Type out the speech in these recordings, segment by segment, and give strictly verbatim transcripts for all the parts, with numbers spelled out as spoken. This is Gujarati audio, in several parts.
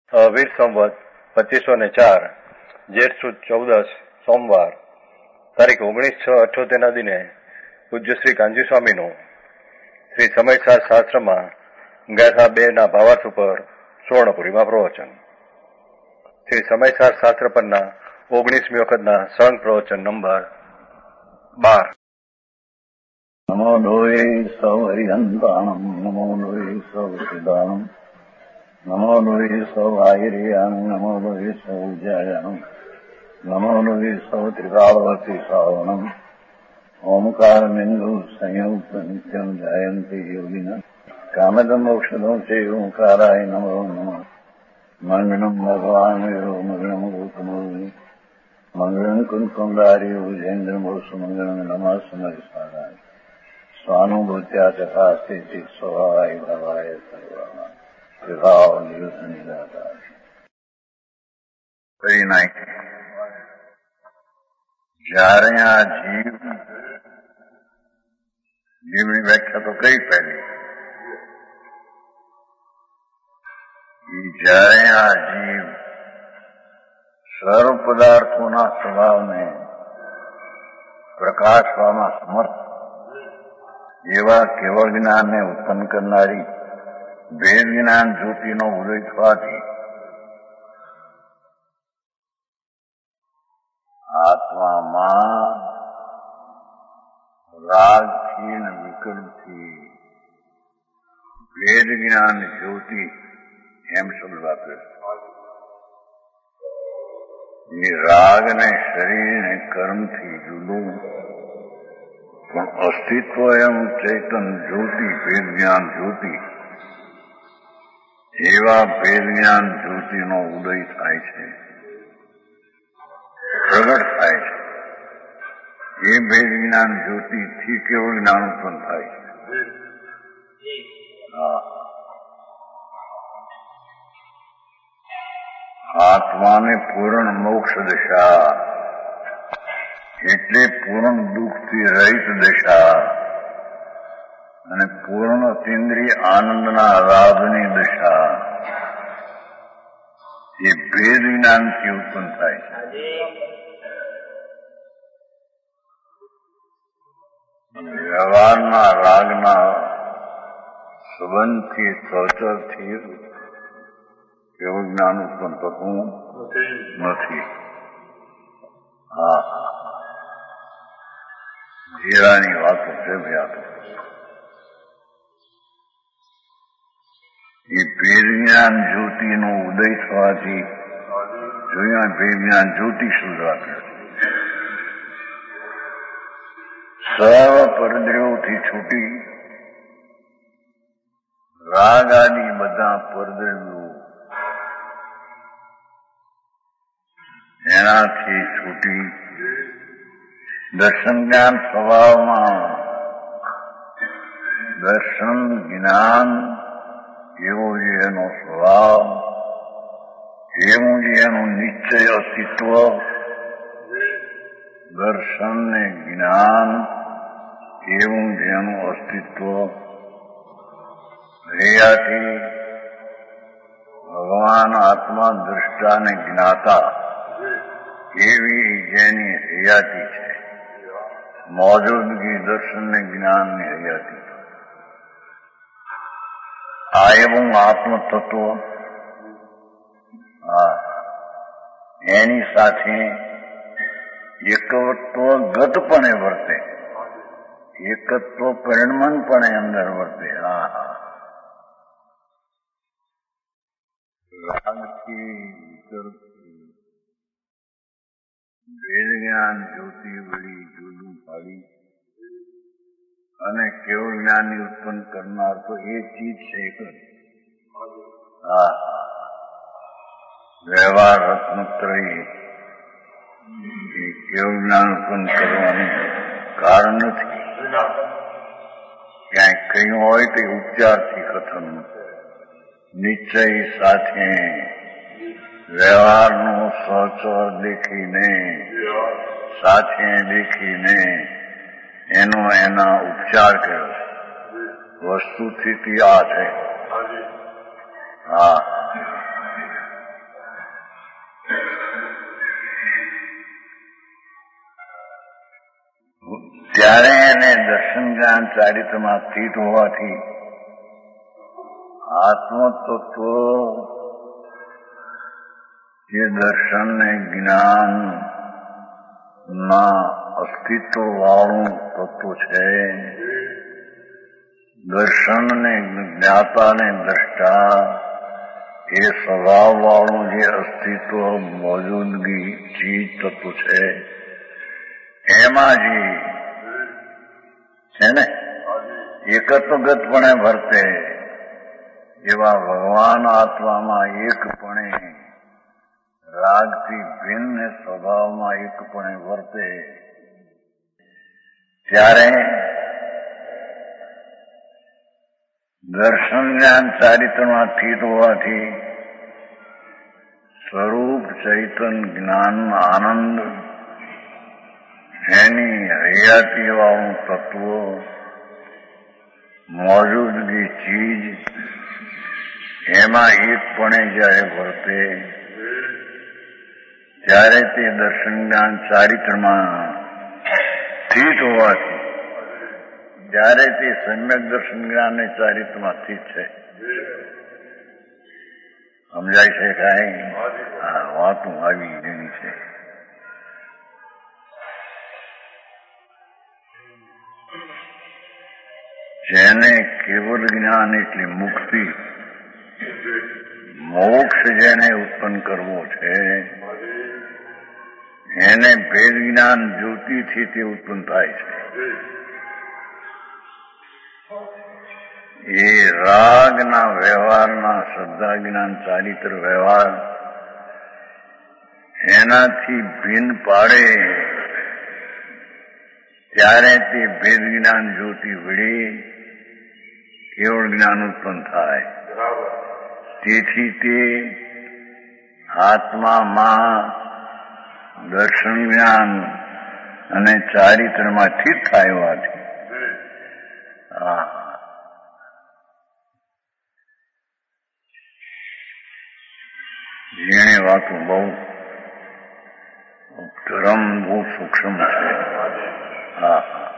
વીર સંવત પચીસો ને ચાર જેઠ સુદ ચૌદસ સોમવાર તારીખ ઓગણીસ છ અઠ્યોતેર ના દિને પૂજ્ય શ્રી કાંજી સ્વામીનું શ્રી સમયસાર શાસ્ત્રમાં ગાથા બે ના ભાવાર્થ ઉપર સુવર્ણપુરીમાં પ્રવચન. શ્રી સમયસાર શાસ્ત્ર પરના ઓગણીસમી વખતના સંઘ પ્રવચન નંબર બાર. નમો લોહે સૌ હરિહંતાણમ નમો લોહે સૌ સિદ્ધાણમ નમો લોહે સૌ આયર્યાણમ નમો લોહે સૌ ઉજાયાણમ નમો લોહે સૌ ત્રિકાળવતી શ્રાવણમ ઓમકાર બિંદુ સંયુક્ત નિત્યમ જાયંતી યોગિના કામદમ મોક્ષદો છે ઓંકારાય નમો નમઃ. મંગળમ ભગવાન વિરો મંગળમ ગૌતમો મંગળમ કુંકુંડારી ઉજેન્દ્રમો સુમંગળમ નમઃ સમયસારાય સ્વાનુભૂત્યા તથા સ્થિતિ સ્વભાવાય ભવાય સર્વમાં વિભાવ નિયુત નિરાકાર. Very nice. જ્યારે આ જીવ જીવની વ્યાખ્યા તો કઈ પહેલી જ્યારે આ જીવ સર્વ પદાર્થોના સ્વભાવને પ્રકાશવામાં સમર્થ એવા કેવળ જ્ઞાનને ઉત્પન્ન કરનારી ભેદ જ્ઞાન જ્યોતિનો ઉદય થવાથી આત્મામાં રાગથી અને વિકલ્પથી ભેદ જ્ઞાન જ્યોતિ એમ શબ્દ વાપર્યો. એ રાગ ને શરીર ને કર્મથી જુદું પણ અસ્તિત્વ એમ ચૈતન જ્યોતિ ભેદ જ્ઞાન જ્યોતિ એવા ભેદ જ્ઞાન જ્યોતિનો ઉદય થાય છે, પ્રગટ થાય છે. એ ભેદ જ્ઞાન જ્યોતિથી કેવળ જ્ઞાન ઉત્પન્ન થાય છે. હા, આત્માને પૂર્ણ મોક્ષ દશા એટલે પૂર્ણ દુઃખથી રહિત દશા અને પૂર્ણ અતિન્દ્રિય આનંદના આરાધની દશા એ ભેદ જ્ઞાનથી ઉત્પન્ન થાય છે. વ્યવહારના રાગના સંબંધથી સહચરથી કેવું જ્ઞાન ઉત્પન્ન થતું નથી. હા, જીરાની વાતો છે ભાઈ. એ ભેદ જ્ઞાન જ્યોતિનો ઉદય થવાથી જોયા ભેદ જ્ઞાન જ્યોતિ શુદ્ધ રાખે સર્વ પરદ્રવ્યોથી છૂટી રાગ આદિ બધા પરદ્રવ્યો એનાથી છૂટી દર્શન જ્ઞાન સ્વભાવમાં દર્શન જ્ઞાન એવો જે એનો સ્વભાવ એવું જે એનું નિશ્ચય અસ્તિત્વ દર્શન ને જ્ઞાન એવું જે એનું અસ્તિત્વ હૈયાથી ભગવાન આત્મા દ્રષ્ટા ને જ્ઞાતા એવી જેની હૈયાતી છે, મોજૂદગી દર્શન ને જ્ઞાન ની હૈયાતી. આ એવું આત્મતત્વ હા એની સાથે એકત્વ ગતપણે વર્તે, એકત્વ પરિણમનપણે અંદર વર્તે. હા હા રાગથી વિકલ્પથી ભેદ જ્ઞાન જ્યોતિ વળી જુદું પાડી અને કેવળ જ્ઞાનની ઉત્પન્ન કરનાર તો એ ચીજ છે એક જ. હા, વ્યવહાર રત્નત્રયી એ કેવળ જ્ઞાન ઉત્પન્ન કરવાનું કારણ નથી. ક્યાંય કહ્યું હોય તો ઉપચારથી કથન નિશ્ચય સાથે વ્યવહારનો સહચર દેખીને સાથે દેખીને એનો એના ઉપચાર કર્યો છે. વસ્તુ સ્થિતિ આ છે. હા, ત્યારે એને દર્શન જ્ઞાન ચારિત્રમાં સ્થિત હોવાથી આત્મતત્વ એ દર્શન ને જ્ઞાન ના અસ્તિત્વ વાળું તત્વ છે. દર્શન ને જ્ઞાતા ને દ્રષ્ટા એ સ્વભાવ વાળું જે અસ્તિત્વ મોજૂદગી ચીજ તત્વ છે એમાં જે છે ને એકત્વગતપણે વર્તે એવા ભગવાન આત્મામાં એકપણે રાગથી ભિન્ન સ્વભાવમાં એકપણે વર્તે ત્યારે દર્શન જ્ઞાન ચારિત્રમાં સ્થિત હોવાથી સ્વરૂપ ચૈતન જ્ઞાન આનંદ એની હયાતી વાળું તત્વ મોજૂદગી ચીજ એમાં એકપણે જયારે વર્તે ત્યારે તે દર્શન જ્ઞાન ચારિત્રમાં સ્થિત હોવાથી જ્યારે તે સમ્યક દર્શન જ્ઞાન ને ચારિત્રમાં સ્થિત છે. સમજાય છે કાંઈ? હા, વાતું આવી ગઈ છે. જેને કેવલ જ્ઞાન એટલે મુક્તિ મોક્ષ જેને ઉત્પન્ન કરવો છે એને ભેદ જ્ઞાન જ્યોતિથી તે ઉત્પન્ન થાય છે. એ રાગના વ્યવહારના શ્રદ્ધા જ્ઞાન ચારિત્ર વ્યવહાર એનાથી ભિન્ન પાડે ત્યારે તે ભેદ જ્ઞાન જ્યોતિ વળી કેવળ જ્ઞાન ઉત્પન્ન થાય. તેથી તે આત્મામાં દર્શન જ્ઞાન અને ચારિત્રમાં સ્થિત થાય હોવાથી હા જેણે વાતો બહુ ધર્મ બહુ સૂક્ષ્મ છે. હા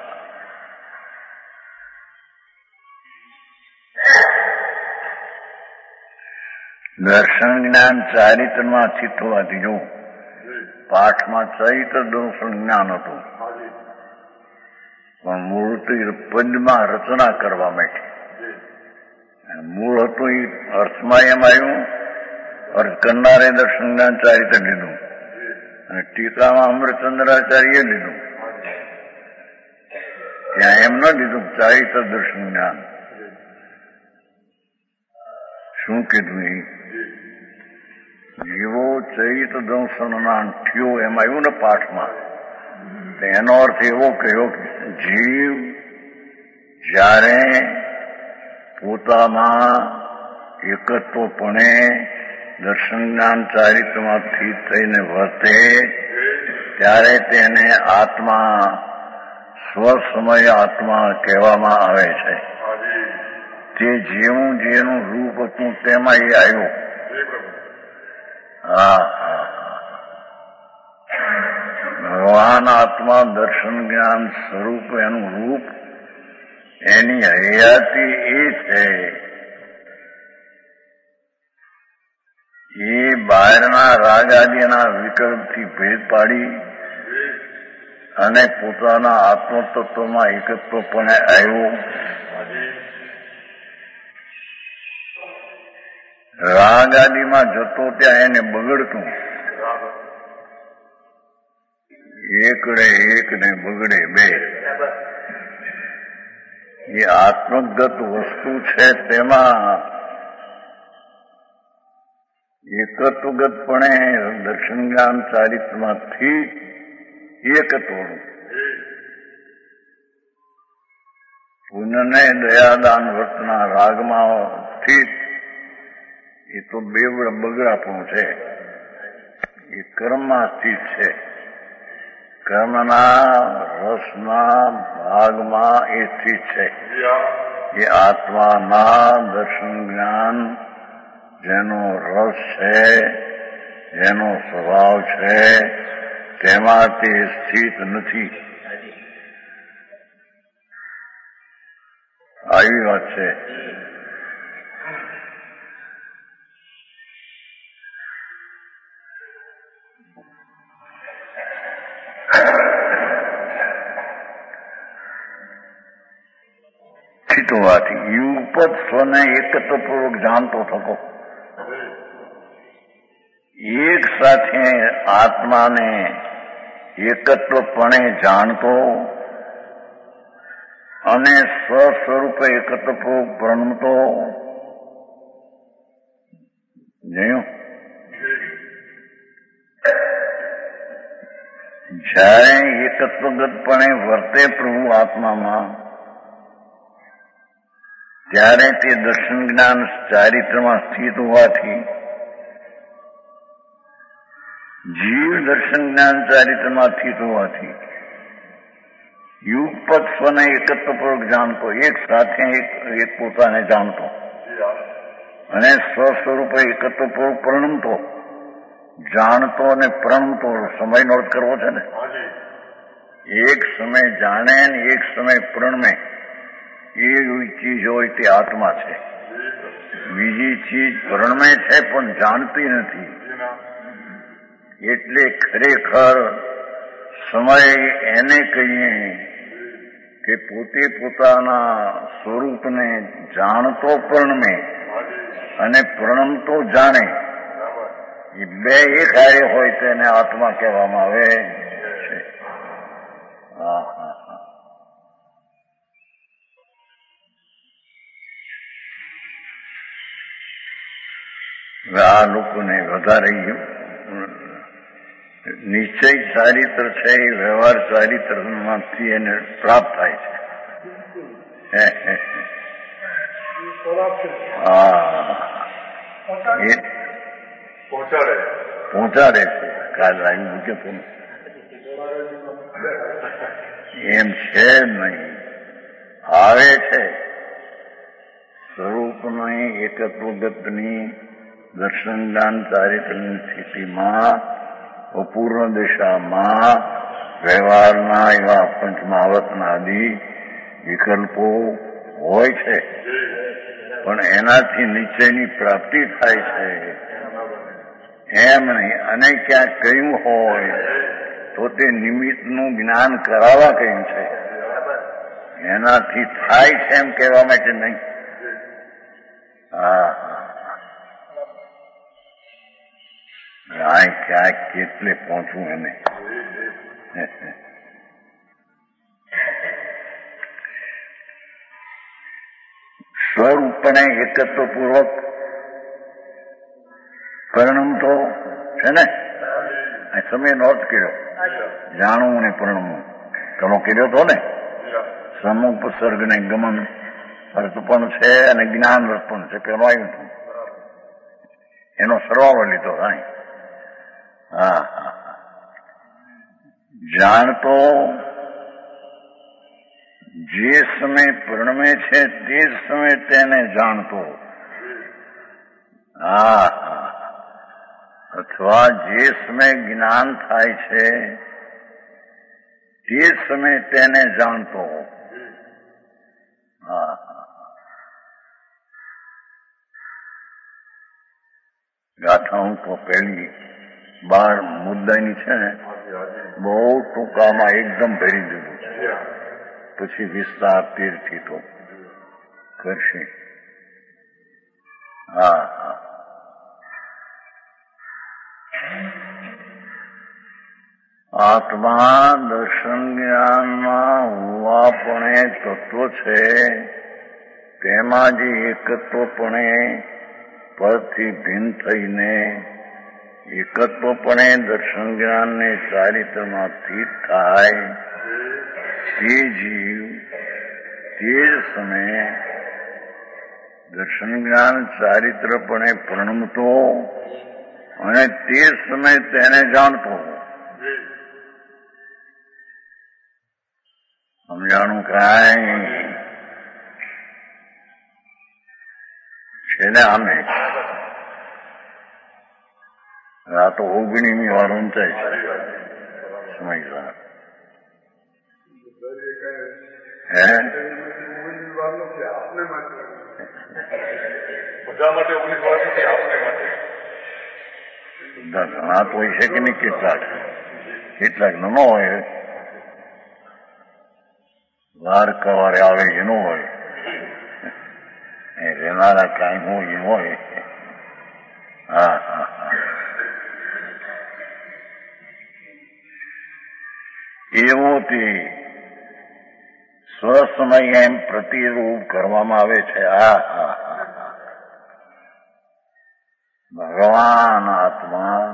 દર્શન જ્ઞાન ચારિત્રમાં સ્થિત હોવાથી જો પાઠમાં ચરિત્ર દર્શન જ્ઞાન હતું પણ મૂર્તિ પદમાં રચના કરવા માટે મૂળ હતું એ અર્થમાં એમ આવ્યું. અર્થ કરનારે દર્શન જ્ઞાન ચારિત્ર લીધું અને ટીકામાં અમૃતચંદ્રાચાર્ય લીધું. ત્યાં એમ ન લીધું ચારિત્ર દર્શન જ્ઞાન. શું કીધું? એ જીવો ચરિત્ર દર્શનના થયો એમ આવ્યું ને પાઠમાં. એનો અર્થ એવો કહ્યો કે જીવ જ્યારે પોતામાં એકત્વપણે દર્શન જ્ઞાન ચારિત્રમાં સ્થિત થઈને વર્તે ત્યારે તેને આત્મા સ્વસમય આત્મા કહેવામાં આવે છે. તે જેવું જેનું રૂપ હતું તેમાં એ આવ્યો. હા ભગવાન આત્મા દર્શન જ્ઞાન સ્વરૂપ એનું રૂપ એની હયાતી એ છે. એ બહારના રાગ આદિના વિકલ્પથી ભેદ પાડી અને પોતાના આત્મતત્વમાં એકત્વપણે આવ્યો. રાગ આદિમાં જતો ત્યાં એને બગડતું. એકડે એક ને બગડે બે. એ આત્મગત વસ્તુ છે તેમાં એકત્વગતપણે દર્શન જ્ઞાન ચારિત્રમાંથી એકત્વનું પુનઃને દયાદાન વર્તના રાગમાં સ્થિત એ તો બે બગડાપણું છે. એ કર્મમાં સ્થિત છે. કર્મના રસના ભાગમાં એ સ્થિત છે. એ આત્માના દર્શન જ્ઞાન જેનો રસ છે જેનો સ્વભાવ છે તેમાં તે સ્થિત નથી. આવી વાત છે. હોવાથી યુગપદ સ્વને એકત્વપૂર્વક જાણતો થતો, એક સાથે આત્માને એકત્વપણે જાણતો અને સ્વસ્વરૂપે એકત્વપૂર્વક પ્રણમતો. જોયું? જ્યારે એકત્વગતપણે વર્તે પ્રભુ આત્મામાં, ત્યારે તે દર્શન જ્ઞાન ચારિત્રમાં સ્થિત હોવાથી જીવ દર્શન જ્ઞાન ચારિત્રમાં સ્થિત હોવાથી યુગપદ સ્વને એકત્વપૂર્વક જાણતો, એક સાથે એક એક પોતાને જાણતો અને સ્વસ્વરૂપે એકત્વપૂર્વક પ્રણમતો, જાણતો અને પ્રણમતો. સમયનો અર્થ કરવો છે ને. એક સમય જાણે ને એક સમય પ્રણમે, એ ચીજ હોય તે આત્મા છે. બીજી ચીજ પ્રણમે છે પણ જાણતી નથી. એટલે ખરેખર સમય એને કહીએ કે પોતે પોતાના સ્વરૂપને જાણતો પ્રણમે અને પ્રણમતો જાણે, એ બે એક હારે હોય તેને આત્મા કહેવામાં આવે છે. હા હા હા. આ લોકોને વધારે નિશ્ચય ચારિત્ર છે એ વ્યવહાર ચારિત્રમાંથી એને પ્રાપ્ત થાય છે. હા, એ પહોંચાડે છે. કાલ આવી મૂકે તો એમ છે નહીં, આવે છે સ્વરૂપની એકત્વગતની દર્શન જ્ઞાન ચારિત્રની સ્થિતિમાં અપૂર્ણ દિશામાં વ્યવહારના એવા પંચમહાવતના આદિ વિકલ્પો હોય છે, પણ એનાથી નીચેની પ્રાપ્તિ થાય છે એમ નહીં. અને ક્યાંક કહ્યું હોય તો તે નિમિત્તનું જ્ઞાન કરાવવા કહ્યું છે, એનાથી થાય છે એમ કહેવા માટે નહીં. હા, આ ક્યાંક કેટલે પહોંચવું એને. સ્વરૂપને એકત્વપૂર્વક પરિણમતો છે ને. આ સમય નોંધ કર્યો, જાણવું ને પરિણમવું ઘણો કર્યો હતો ને. સમુપસર્ગ ને ગમન અર્થ પણ છે અને જ્ઞાન અર્થ પણ છે. પેલું આવ્યું હતું, એનો સરવાળો લીધો. હા હા હા. જાણતો જે સમય પરિણમે છે તે જ સમય તેને જાણતો. હા હા. અથવા જે સમય જ્ઞાન થાય છે તે જ સમય તેને જાણતો. હા હા. ગાથાઓ તો પહેલી બાર મુદ્દાની છે ને, બહુ ટૂંકામાં એકદમ ભરી દીધું છે. પછી વિસ્તાર તીરથી તો કરશે. હા હા. આત્મા દર્શન જ્ઞાનમાં હોવાપણે તત્વ છે, તેમાં જે એકત્વપણે પરથી ભિન્ન થઈને એકત્વપણે દર્શન જ્ઞાનને ચારિત્રમાં સ્થિત થાય, તે જીવ તે જ સમયે દર્શન જ્ઞાન ચારિત્રપણે પ્રણમતો અને તે સમય તેને જાણતો. સમજાણું કાંઈ છે ને. આમે આ તો ઓગણીમી વાર ઊંચાઈ છે સમય. હે બધા માટે ઓગણીસ વર્ષ નથી, આપને માટે. બધા ઘણા તો હોય છે કે નહીં, કેટલાક કેટલાક ન હોય, વાર કવારે આવે એનો હોય, રહેનારા કાંઈ હોય એ હોય. હા હા હા એવો તે સ્વસમય એમ પ્રતિરૂપ કરવામાં આવે છે. આ હા હા ભગવાન આત્મા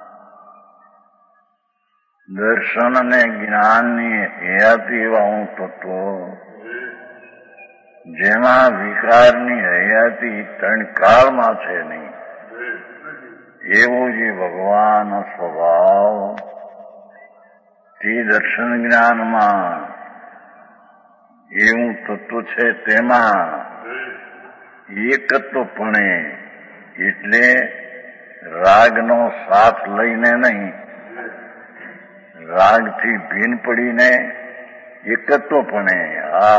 દર્શન અને જ્ઞાનની હયાતી એવા હું તત્વો, જેમાં વિકારની હયાતી ત્રણ કાળમાં છે નહીં, એવો જે ભગવાન સ્વભાવ તે દર્શન જ્ઞાનમાં એવું તત્વ છે, તેમાં એકત્વપણે એટલે રાગનો સાથ લઈને નહીં, રાગથી ભીન પડીને એકત્વપણે. આ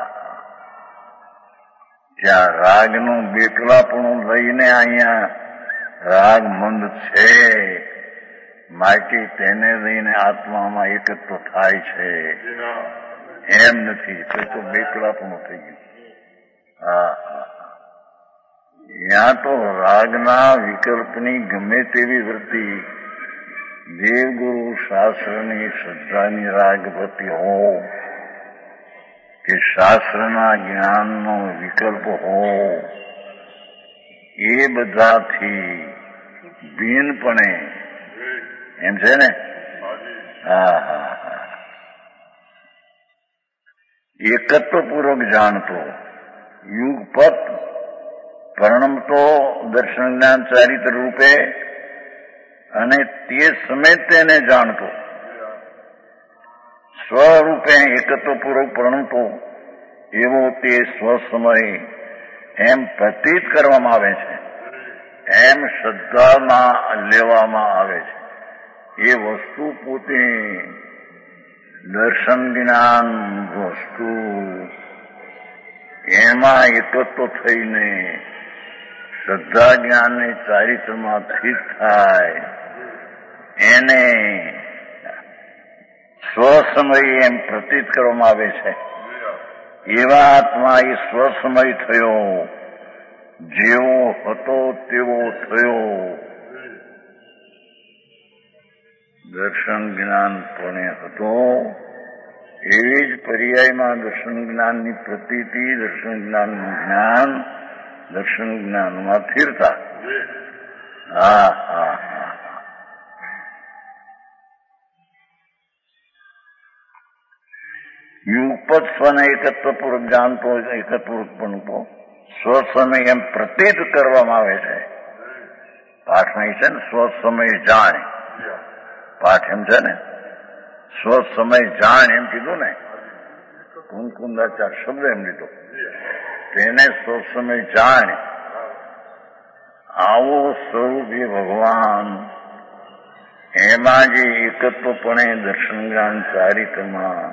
ત્યાં રાગનું બેકલાપણું લઈને અહીંયા રાગ મંદ છે, માટે તેને લઈને આત્મામાં એકત્વ થાય છે, એમ નથી. તો બેકલાપણું થઈ ગયું. હા હા ત્યાં તો રાગના વિકલ્પની ગમે તેવી વૃત્તિ દેવગુરુ શાસ્ત્રની શ્રદ્ધાની રાગ વૃત્તિ હો કે શાસ્ત્રના જ્ઞાનનો વિકલ્પ હો, એ બધાથી ભીનપણે એમ છે ને. હા હા હા એકત્વપૂર્વક જાણતો, યુગપત પરણમતો દર્શન જ્ઞાન ચારિત્ર રૂપે, અને તે સમય તેને જાણતો સ્વરૂપે એકત્વપૂર્વક પરણતો એવો તે સ્વસમય એમ પ્રતીત કરવામાં આવે છે, એમ શ્રદ્ધામાં લેવામાં આવે છે. એ વસ્તુ પોતે દર્શન જ્ઞાન વસ્તુ, એમાં એકત્વ થઈને શ્રદ્ધા જ્ઞાનને ચારિત્રમાં સ્થિત થાય, એને સ્વસમય એમ પ્રતીત કરવામાં આવે છે. એવા આત્મા એ સ્વસમય થયો, જેવો હતો તેવો થયો, દર્શન જ્ઞાન પણ હતો. એવી જ પર્યાયમાં દર્શન જ્ઞાનની પ્રતીતિ, દર્શન જ્ઞાનનું જ્ઞાન, દર્શન જ્ઞાનમાં સ્થિરતા. હા હા હા યુગપત સ્વને એકત્વપૂર્વક જાણતો, એકત્વપૂર્વક બનતો સ્વસમય એમ પ્રતીત કરવામાં આવે છે. પાઠમાં છે ને, સ્વસમય જાણે. પાઠ એમ છે ને, સ્વસમય જાણ એમ કીધું ને, કુંકુંદાચાર શબ્દ એમ લીધો, તેને સ્વસમય જાણ. આવો સ્વરૂપ એ ભગવાન, એમાં જે એકત્વપણે દર્શન જ્ઞાન ચારિત્રમાં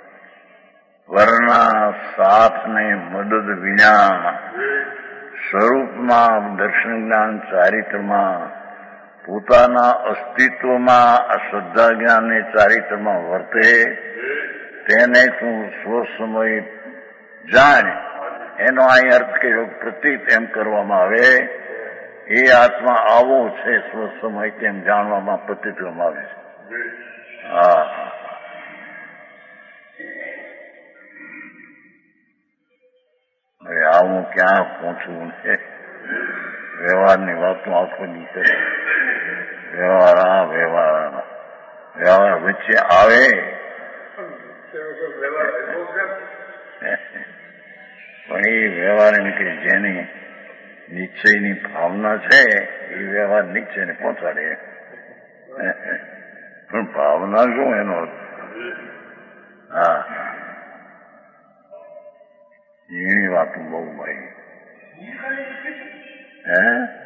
વર્ણા સાથને મદદ વિના સ્વરૂપમાં દર્શન જ્ઞાન ચારિત્રમાં પોતાના અસ્તિત્વમાં આ શ્રદ્ધા જ્ઞાનને ચારિત્રમાં વર્તે, તેને તું સ્વસમય જાણ. એનો અહીં અર્થ કર્યો પ્રતીત એમ કરવામાં આવે. એ આત્મા આવો છે, સ્વસમય તેમ જાણવામાં પ્રતીત કરવામાં આવે છે. હા હવે આવું ક્યાં પહોંચવું છે? વ્યવહારની વાતો આખો દી કરે. વ્યવહાર આ વ્યવહાર વ્યવહાર વચ્ચે આવે. પણ એ વ્યવહાર એમ કે જેની નિશ્ચયની ભાવના છે, એ વ્યવહાર નિશ્ચયને પહોંચાડે. પણ ભાવના શું એનો? હા એની વાતો બહુ ભાઈ. હે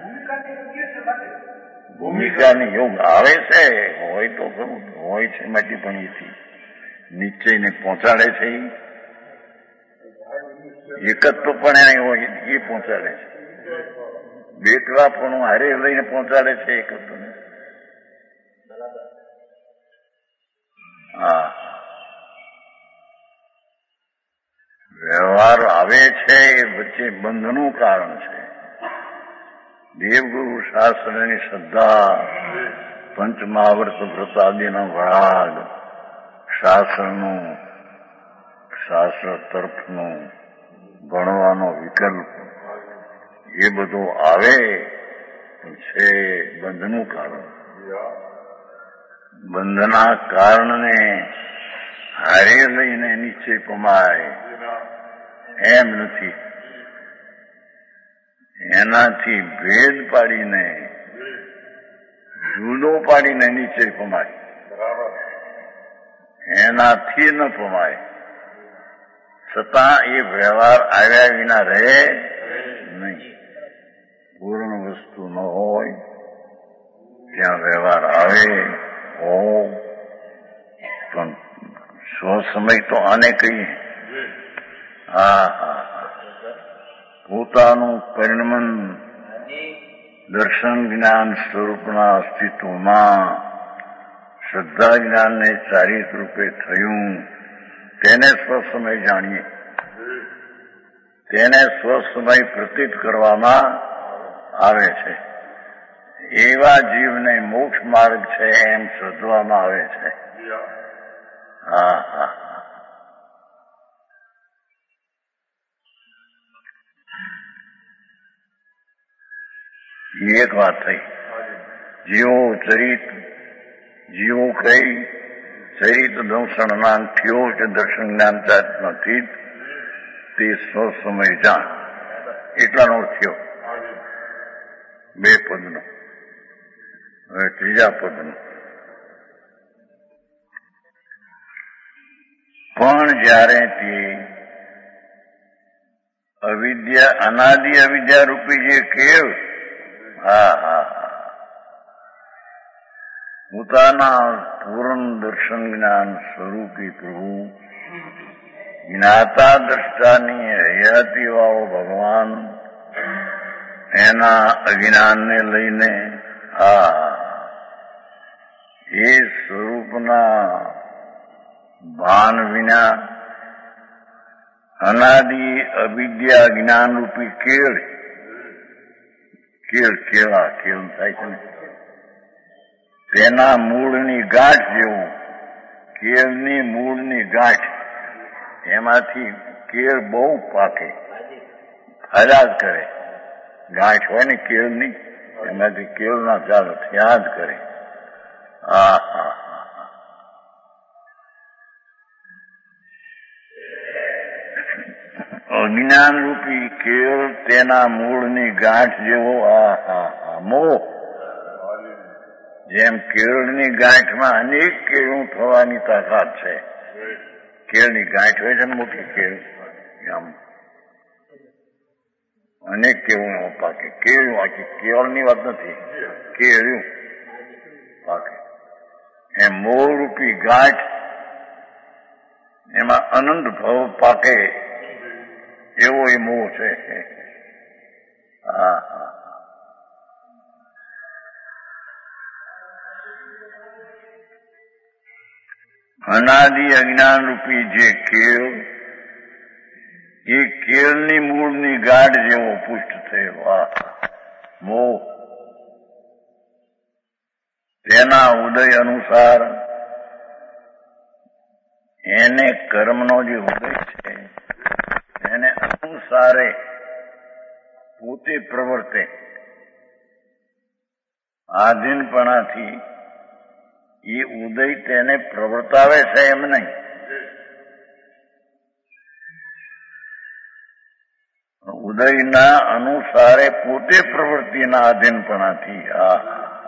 ભૂમિકાની યોગ આવે છે, હોય તો ખરું, હોય છે માટે પણ એથી નિશ્ચયને પહોંચાડે છે. એકત્વપણે હોય એ પહોંચાડે છે. બેટવાપણું હારે લઈને પહોંચાડે છે એકત્વને. હા, વ્યવહાર આવે છે એ વચ્ચે બંધનું કારણ છે. દેવગુરુ શાસ્ત્રની શ્રદ્ધા, પંચમહાવર્ત વ્રતાદિનો ભાગ, શાસ્ત્રનું શાસ્ત્ર તરફનું ભણવાનો વિકલ્પ, એ બધું આવે છે બંધનું કારણ. બંધના કારણને હારે લઈને નીચે પમાય એમ નથી. એનાથી ભેદ પાડીને જુદો પાડીને નીચે પમાય. એનાથી ન પમાય. છતાં એ વ્યવહાર આવ્યા વિના રહે નહીં. પૂર્ણ વસ્તુ ન હોય ત્યાં વ્યવહાર આવે હો, પણ સ્વસમય તો આને કહીએ. હા હા, પોતાનું પરિણમન દર્શન જ્ઞાન સ્વરૂપના અસ્તિત્વમાં શ્રદ્ધા જ્ઞાનને ચારિત રૂપે થયું, તેને સ્વસમય જાણીએ. તેને સ્વસમય પ્રતીત કરવામાં આવે છે. એવા જીવને મોક્ષ માર્ગ છે એમ શોધવામાં આવે છે. હા હા, એક વાત થઈ. જીવો ચરિત જીવો કઈ ચરિત દંસણ જ્ઞાન થયો કે દર્શન જ્ઞાન નથી, તે સ્વસમય જાણ એટલાનો થયો. બે પદનો. હવે ત્રીજા પદનો. પણ જયારે તે અવિદ્યા અનાદિ અવિદ્યા રૂપી જે કેવ, હા હા, પોતાના પૂર્ણ દર્શન જ્ઞાન સ્વરૂપી પ્રભુ, જ્ઞાતા દ્રષ્ટાની હયાતી વાળો ભગવાન, એના અજ્ઞાનને લઈને આ એ સ્વરૂપના ભાન વિના અનાદિ અવિદ્યા જ્ઞાન રૂપી કેળ, કેળ કેળા કેળ થાય છે ને, તેના મૂળની ગાંઠ જેવું, કેળની મૂળની ગાંઠ, એમાંથી કેળ બહુ પાકે, ફર્યા જ કરે. ગાંઠ હોય ને કેળની, એમાંથી કેળના ઝાડ થયા જ કરે. હા હા, અજ્ઞાન રૂપી કેળ તેના મૂળની ગાંઠ જેવો. આ હા હા, મોહ. જેમ કેળની ગાંઠમાં અનેક કેળું થવાની તાકાત છે. કેળની ગાંઠ હોય છે ને મોટી કેળ, આમ અનેક કેળું પાકે. કેળું આખી કેળની વાત નથી, કેળું પાકે. એમ મોહ રૂપી ગાંઠ, એમાં અનંત ભાવ પાકે એવો એ મોહ છે. હા હા, અનાદિ અજ્ઞાન રૂપી જે કેળ, એ કેળની મૂળની ગાઢ જેવો પુષ્ટ થયો. આ મોહ તેના ઉદય અનુસાર એને કર્મનો જે ઉદય છે એને અનુસારે પોતે પ્રવર્તે. આધીનપણાથી એ ઉદય તેને પ્રવર્તાવે છે એમ નહીં. ઉદયના અનુસારે પોતે પ્રવૃત્તિના આધીનપણાથી, આ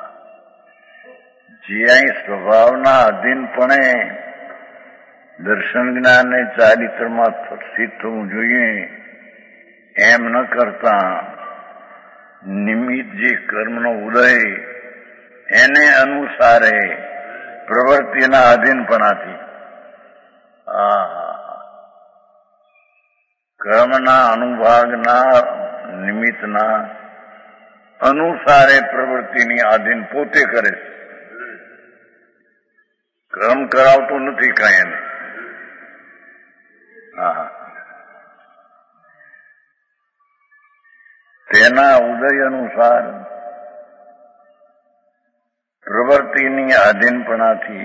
જે અહીં સ્વભાવના આધીનપણે દર્શન જ્ઞાનને ચારિત્રમાં સ્થિત થવું જોઈએ એમ ન કરતા નિમિત્ત જે કર્મનો ઉદય એને અનુસારે પ્રવૃત્તિના આધીનપણાથી, આ કર્મના અનુભાગના નિમિત્તના અનુસારે પ્રવૃત્તિની આધીન પોતે કરે છે. કર્મ કરાવતો નથી કાંઈ એને. હા, તેના ઉદય અનુસાર પ્રવૃત્તિની આધીનપણાથી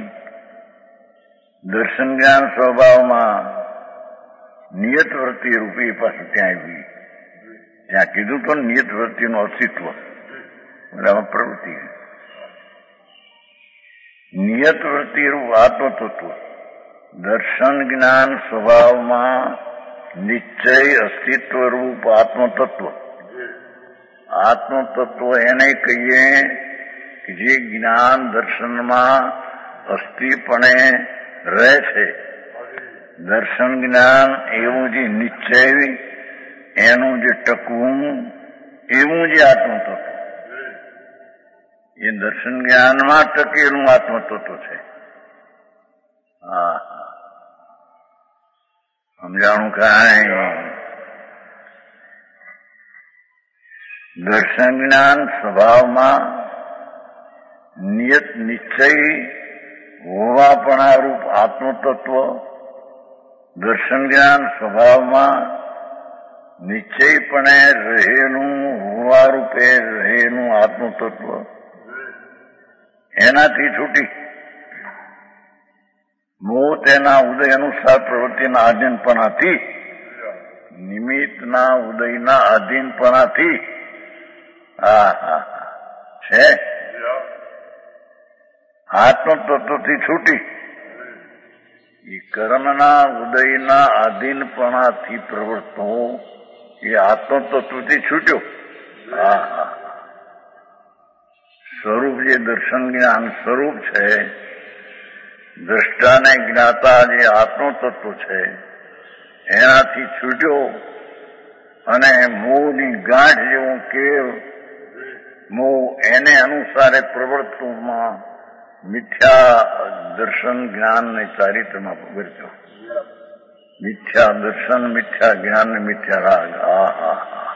દર્શન જ્ઞાન સ્વભાવમાં નિયત વૃત્તિ રૂપી પાસે ત્યાં આવી. ત્યાં કીધું તો નિયત વૃત્તિનું અસ્તિત્વ બરાબર પ્રવૃત્તિ નિયત વૃત્તિ રૂપ આત્મતત્વ દર્શન જ્ઞાન સ્વભાવમાં નિશ્ચય અસ્તિત્વ રૂપ આત્મતત્વ. આત્મતત્વ એને કહીએ કે જે જ્ઞાન દર્શનમાં અસ્થિપણે રહે છે. દર્શન જ્ઞાન એવું જે નિશ્ચય એનું જે ટકવું એવું જે આત્મતત્વ એ દર્શન જ્ઞાનમાં ટકેલું આત્મતત્વ છે. હા, સમજાણું કાંઈ? દર્શન જ્ઞાન સ્વભાવમાં નિયત નિશ્ચય હોવાપણા રૂપ આત્મતત્વ દર્શન જ્ઞાન સ્વભાવમાં નિશ્ચયપણે રહેલું હોવા રૂપે રહેલું આત્મતત્વ એનાથી છૂટી મોહ તેના ઉદય અનુસાર પ્રવૃત્તિના આધીનપણાથી નિમિત્તના ઉદયના આધીનપણાથી હા હા છે આત્મતત્વથી છૂટી એ કર્મના ઉદયના આધીનપણાથી પ્રવૃત્તો એ આત્મતત્વથી છૂટ્યો. હા હા સ્વરૂપ જે દર્શન જ્ઞાન સ્વરૂપ છે, દ્રષ્ટાને જ્ઞાતા જે આત્મતત્વ છે એનાથી છૂટ્યો અને મોહની ગાંઠ જેવું કેવ મોહ એને અનુસારે પ્રવૃત્તિમાં મિથ્યા દર્શન જ્ઞાન ને ચારિત્રમાં પગર્યો. મિથ્યા દર્શન મિથ્યા જ્ઞાન ને મિથ્યા રાગ. હા હા હા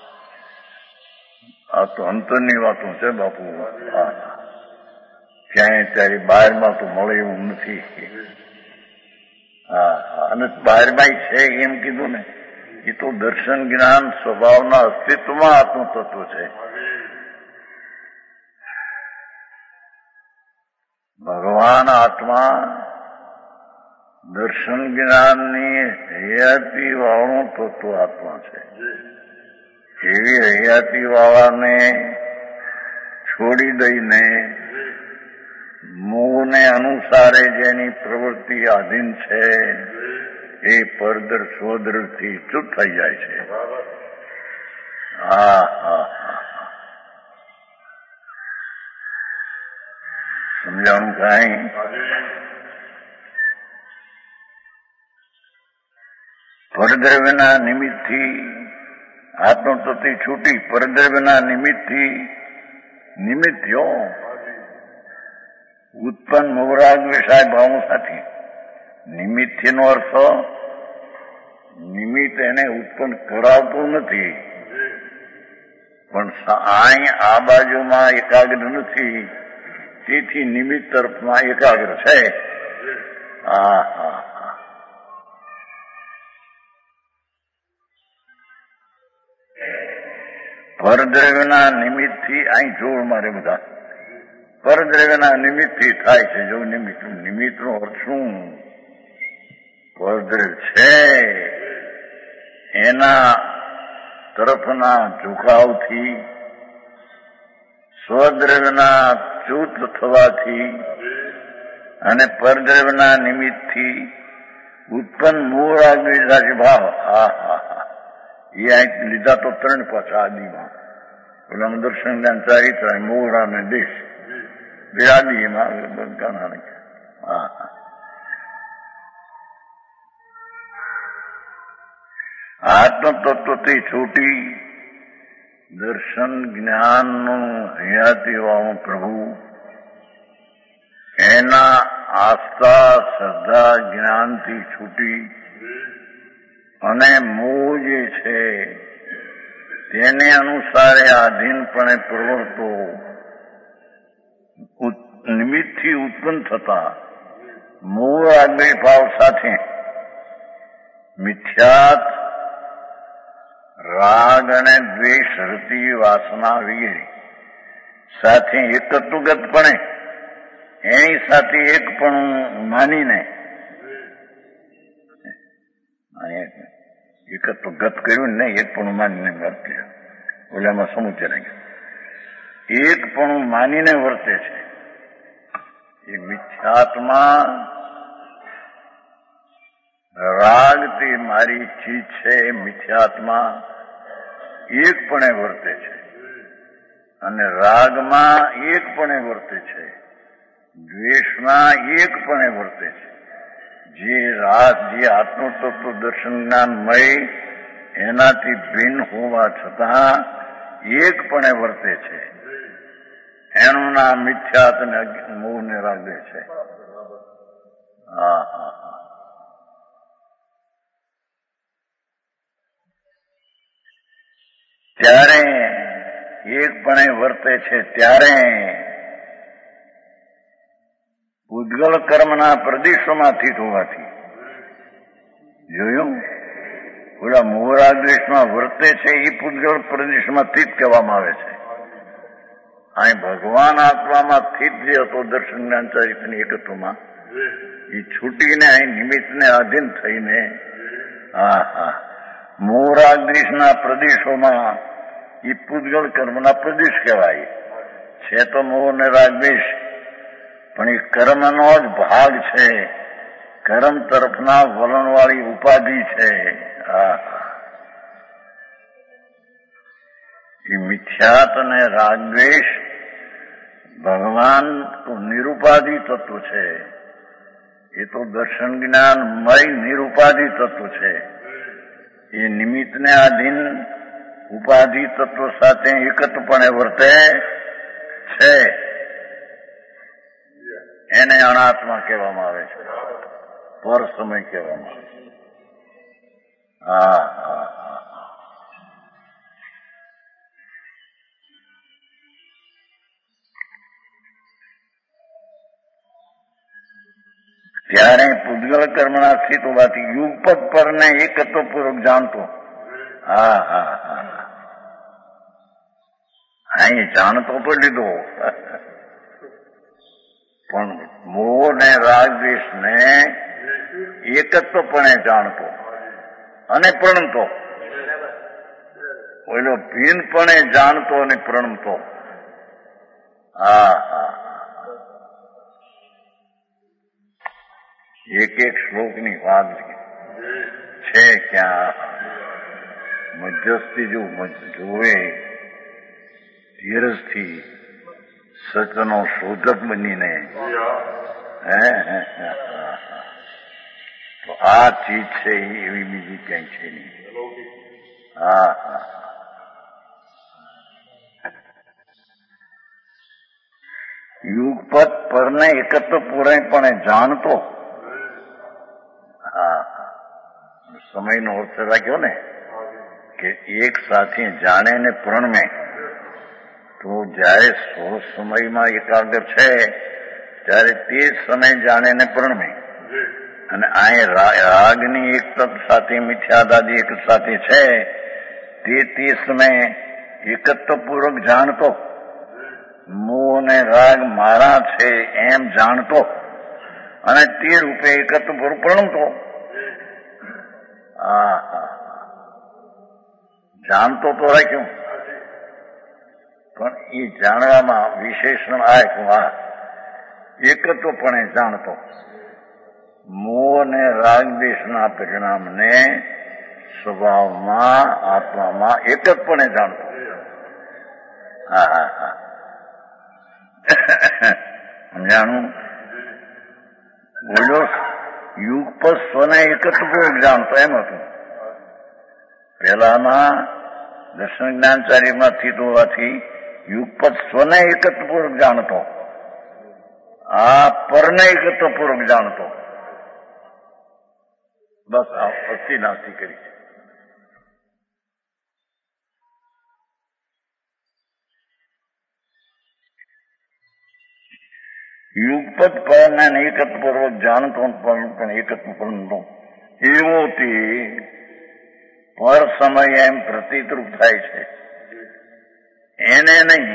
આ તો અંતરની વાતો છે બાપુ. હા ક્યાંય ત્યારે બહારમાં તો મળે એવું નથી. હા હા અને બહારમાં છે એમ કીધું ને એ તો દર્શન જ્ઞાન સ્વભાવના અસ્તિત્વમાં આત્મતત્વ છે. ભગવાન આત્મા દર્શન જ્ઞાનની હયાતી વાળું તત્વ આત્મા છે. એવી હયાતી વાળાને છોડી દઈને મોહને અનુસારે જેની પ્રવૃત્તિ આધીન છે એ પરદર સ્વદ્રથી ચૂપ થઈ જાય છે. હા હા સમજાણું કાંઈ? પરદ્રવ્યના નિમિત્તથી આત્મતત્વથી છૂટી પરદ્રવ્યના નિમિત્તથી નિમિત્યો ઉત્પન્ન મોહરાગ વિષય ભાવ સાથે નિમિત્તનો અર્થ નિમિત્ત એને ઉત્પન્ન કરાવતું નથી પણ અહીં આ બાજુમાં એકાગ્ર નથી તેથી નિમિત્ત તરફમાં એકાગ્ર છે. હા હા પરદ્રવ્યના નિમિત્તથી અહીં જોડ મારે બધા પરદ્રવ્યના નિમિત્તથી થાય છે. જો નિમિત્ત નિમિત્તનો અર્થ શું? પરદ્રવ્ય છે એના તરફના ઝુકાવથી સ્વદ્રવ્યના ચ્યુત થવાથી અને પરદ્રવ્યના નિમિત્તથી ઉત્પન્ન મૂળ ભાવ. હા હા હા એ અહીં લીધા તો ત્રણ પાછા આદિમાં પેલા દર્શન જ્ઞાન ચારિત્ર મોહરા અને દેશ બે આદિ એમાં બધા. હા હા આત્મતત્વથી છૂટી દર્શન જ્ઞાનનું હયાતી વાળું પ્રભુ એના આસ્થા શ્રદ્ધા જ્ઞાનથી છૂટી અને મોહ જે છે તેને અનુસારે આધીનપણે પ્રવર્તો નિમિત્તથી ઉત્પન્ન થતા મોહ આગ્રહ ભાવ સાથે મિથ્યાત રાગ અને દ્વેષ રતિ વાસના વગેરે સાથે એકત્વગતપણે એની સાથે એક પણ માનીને એકત્વ ગત કર્યું ને એક પણ માનીને વર્તે ઓલામાં સમુચય એક પણ માનીને વર્તે છે એ મિથ્યાત્મા રાગ તે મારી ચીજ છે એ મિથ્યાત્મા એકપણે વર્તે છે અને રાગમાં એકપણે વર્તે છે દ્વેષમાં એકપણે વર્તે છે જે રાગ જે આત્મતત્વ દર્શન જ્ઞાનમય એનાથી ભિન્ન હોવા છતાં એકપણે વર્તે છે એનું નામ મિથ્યાત અને મોહ ને રાગે છે. હા હા હા ત્યારે એકપણે વર્તે છે ત્યારે પૂતગલ કર્મના પ્રદેશોમાં સ્થિત હોવાથી જોયું ઓલા મોહરાદ્વેષમાં વર્તે છે એ પૂતગલ પ્રદેશમાં સ્થિત કહેવામાં આવે છે. અહીં ભગવાન આત્મામાં સ્થિત જે હતો દર્શન જ્ઞાન ચારિત્રની એકત્વમાં એ છૂટીને અહીં નિમિત્તને આધીન થઈને હા હા મોહરાદ્વેષના પ્રદેશોમાં એ પૂતગલ કર્મના પ્રદેશ કહેવાય છે. તો મોહ ને રાગદ્વેષ પણ એ કર્મનો જ ભાગ છે, કર્મ તરફના વલણવાળી ઉપાધિ છે. એ મિથ્યાત અને રાગદ્વેષ ભગવાન તો નિરુપાધિ તત્વ છે, એ તો દર્શન જ્ઞાનમય નિરુપાધિ તત્વ છે. એ નિમિત્તને આધીન ઉપાધિ તત્વ સાથે એકત્વપણે વર્તે છે. એને અનાત્મા કહેવામાં આવે છે, પર સમય કહેવામાં આવે છે. હા હા હા ત્યારે પૂતગલ કર્મના સ્થિત હોવાથી યુગપદ પરને એકત્વપૂર્વક જાણતો. હા હા હા અહીં જાણતો તો લીધો પણ મોહ ને રાગદ્વેષ ને એકત્વપણે જાણતો અને પ્રણમતો. ઓલો ભિન્નપણે જાણતો અને પ્રણમતો. હા હા એક એક શ્લોકની વાત છે ક્યાં મધ્યસ્થી જો જોવે ધીરજથી સતનો શોધક બનીને હે તો આ ચીજ છે એવી બીજી ક્યાંય છે નહીં. હા હા યુગપદ પરને એકત્વ પૂર્ણપણે જાણતો. હા સમયનો અર્થ રાખ્યો ને કે એક સાથે જાણે ને પ્રણમે તો જયારે સો સમયમાં એકાગ્ર છે ત્યારે તે સમય જાણે ને પ્રણમે અને આ રાગની એક તત્વ સાથે મિથ્યાદાદી એક સાથે છે તે તે સમય એકત્વપૂર્વક જાણતો. મોહ ને રાગ મારા છે એમ જાણતો અને તે રૂપે એકત્વપૂર્વક પ્રણમતો. હા હા જાણતો તો રાખ્યું પણ એ જાણવામાં વિશેષણ આપ્યું. આ એકત્વપણે જાણતો મોહ ને રાગદ્વેષના પરિણામને સ્વભાવમાં આત્મામાં એકત્વપણે જાણતો. હા હા હા સમજાણું. બોલો યુગપદ સ્વને એકત્વપૂર્વક જાણતો એમ હતું. પહેલામાં દર્શન જ્ઞાનચાર્યમાં સ્થિત હોવાથી યુગપદ સ્વને એકત્વપૂર્વક જાણતો, આ પરને એકત્વપૂર્વક જાણતો. બસ આ અસ્થિ નાસ્તિ કરી છે. યુગપત પરને એકત્વપૂર્વક જાણતો પણ એકત્વ એવો તે પર સમય એમ પ્રતિતરૂપ થાય છે. એને નહીં,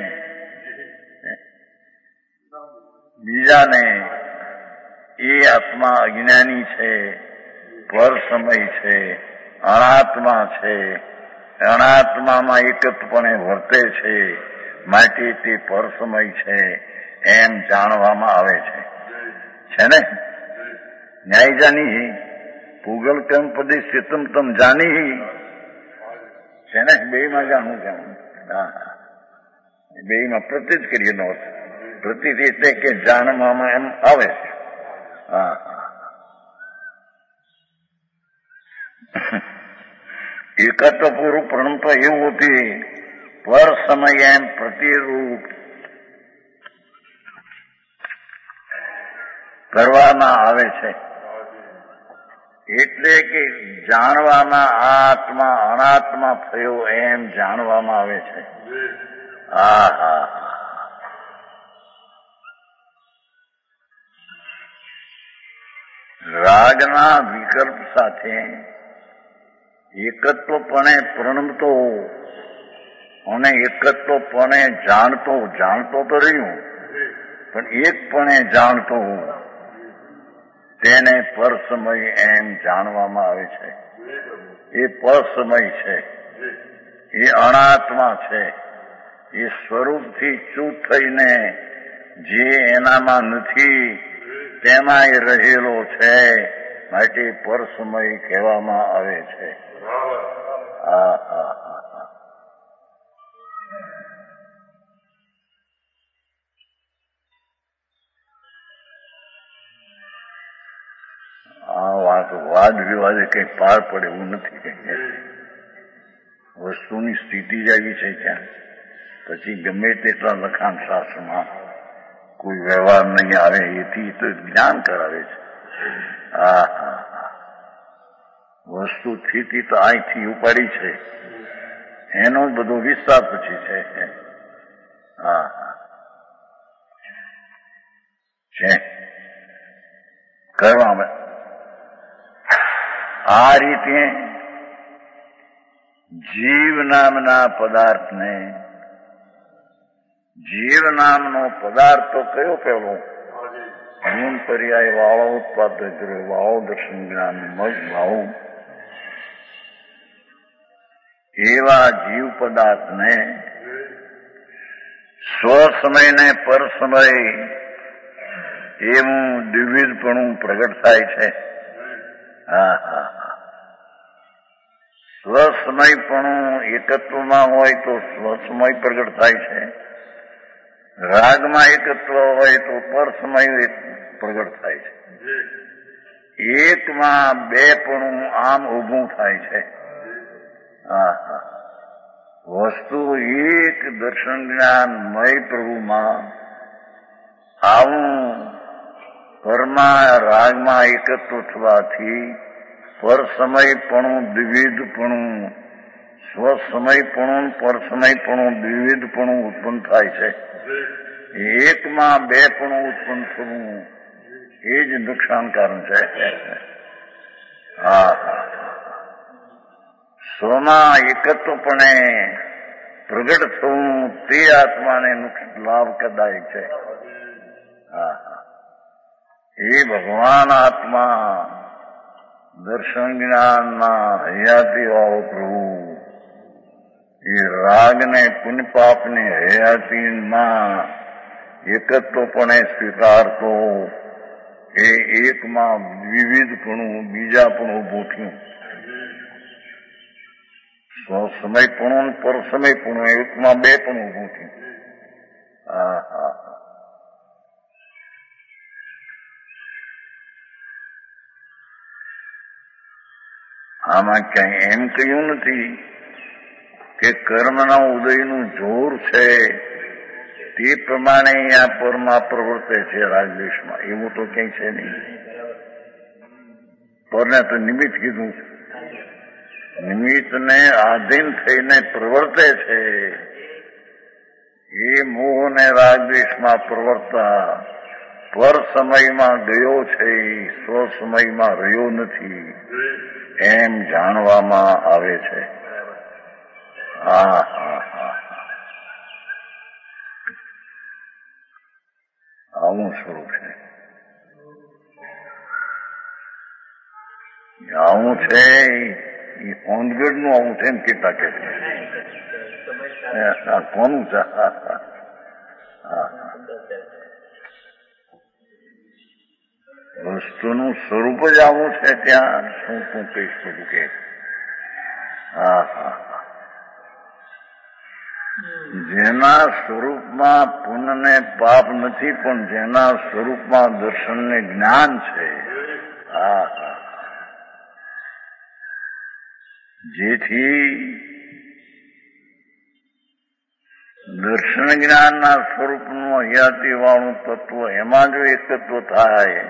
બીજાને એ આત્મા અજ્ઞાની છે, પર સમય છે, અનાત્મા છે, અનાત્મામાં એકત્વપણે વર્તે છે, માટે તે પર સમય છે એમ જાણવામાં આવે છે. છે ને? ન્યાય જાની પૂગલ કેમ પદી સિતમ તમ જાની છે ને? બે માં જાણવું કેમ? હા, બે માં પ્રતિ જ કરીએ નો પ્રતિ એટલે કે જાણવામાં એમ આવે છે. હા, એકત્વ પૂરું પરંતુ એવું હતી પર સમય એમ પ્રતિરૂપ કરવામાં આવે છે. એટલે કે જાણવામાં આત્મા અનાત્મા થયો એમ જાણવામાં આવે છે. હા હા રાગના વિકલ્પ સાથે એકત્વપણે પ્રણમતો અને એકત્વપણે જાણતો જાણતો તો રહ્યું પણ એકપણે જાણતો તેને પર સમય એમ જાણવામાં આવે છે. એ પર સમય છે, એ અનાત્મા છે, એ સ્વરૂપથી ચૂત થઈને જે એનામાં નથી તેમાં રહેલો છે, માટે પર સમય કહેવામાં આવે છે. હા હા હા આ વાત વાદ વિવાદે કઈ પાર પડે એવું નથી. વસ્તુની સ્થિતિ જ આવી છે ત્યાં પછી ગમે તેટલા લખાણ શાસ્ત્રમાં કોઈ વ્યવહાર નહીં આવે એથી તો જ્ઞાન કરાવે છે. હા હા હા વસ્તુ સ્થિતિ તો અહીંથી ઉપાડી છે, એનો બધો વિસ્તાર પછી છે. હા હા છે કરવામાં આ રીતે જીવ નામના પદાર્થને જીવ નામનો પદાર્થ તો કયો પેલો ગુણ પર્યાય વાળો ઉત્પાદ વાળો દર્શન જ્ઞાન મજ ભાવ એવા જીવ પદાર્થને સ્વસમય ને પર સમય એવું દ્વિવિધપણું પ્રગટ થાય છે. હા હા હા સ્વસમયપણું એકત્વમાં હોય તો સ્વસમય પ્રગટ થાય છે, રાગમાં એકત્વ હોય તો પર સમય પ્રગટ થાય છે. એકમાં બે પણ આમ ઊભું થાય છે. હા હા વસ્તુ એક દર્શન જ્ઞાનમય પ્રભુમાં આવું કર્મા રાગમાં એકત્વ થવાથી પર સમયપણું દ્વિવિધપણું સ્વસમયપણું પર સમયપણું દ્વિવિધપણું ઉત્પન્ન થાય છે. એકમાં બે પણ ઉત્પન્ન થવું એ જ નુકસાન કારણ છે. હા હા સ્વમાં એકત્વપણે પ્રગટ થવું તે આત્માને લાભદાયક છે. હા હા એ ભગવાન આત્મા દર્શન જ્ઞાનમાં હયાતી વાળો પ્રભુ એ રાગને પુણ્ય પાપની હયાતીમાં એકત્વપણે સ્વીકારતો એ એકમાં વિવિધપણું બીજા પણ ઉભું થયું. સ્વસમયપણું પર સમયપણું એકમાં બે પણ ઉભું થયું. હા હા આમાં ક્યાંય એમ કહ્યું નથી કે કર્મના ઉદયનું જોર છે તે પ્રમાણે અહીંયા પરમાં પ્રવર્તે છે રાજદેશમાં, એવું તો ક્યાંય છે નહીં. પરને તો નિમિત્ત કીધું છે, નિમિત્તને આધીન થઈને પ્રવર્તે છે. એ મોહને રાજદેશમાં પ્રવર્તા પર સમયમાં ગયો છે સ્વ સમયમાં રહ્યો નથી એમ જાણવામાં આવે છે. હા હા હા આવું સ્વરૂપ છે. આવું છે એ હોંદગઢ નું આવું છે એમ કેટલા કે છે કોનું છે. વસ્તુનું સ્વરૂપ જ આવું છે. ત્યાં શું શું કહીશ બધું કે હા હા જેના સ્વરૂપમાં પુણ્ય ને પાપ નથી પણ જેના સ્વરૂપમાં દર્શન ને જ્ઞાન છે. હા હા જેથી દર્શન જ્ઞાનના સ્વરૂપનું હયાતી વાળું તત્વ એમાં જો એકત્વ થાય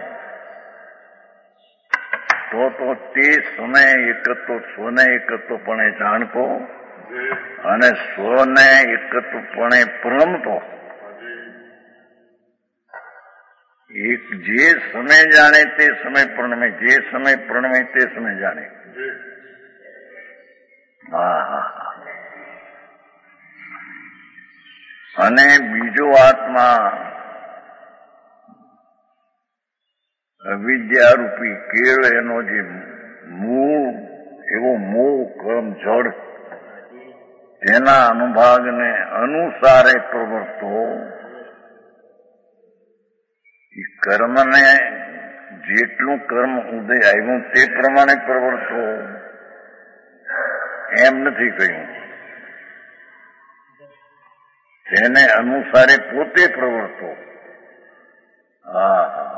તો તો તે સમય એકત્વ સ્વને એકત્વપણે જાણતો અને સ્વને એકત્વપણે પ્રણમતો. એક જે સમય જાણે તે સમય પ્રણમે, જે સમય પ્રણમે તે સમય જાણે. હા હા અને બીજો આત્મા અવિદ્યારૂપી કેળ એનો જે મૂળ એવો મોહ કર્મ જડ તેના અનુભાગને અનુસારે પ્રવર્તો એ કર્મને જેટલું કર્મ ઉદય આવ્યું તે પ્રમાણે પ્રવર્તો એમ નથી કહ્યું. તેને અનુસારે પોતે પ્રવર્તો. હા હા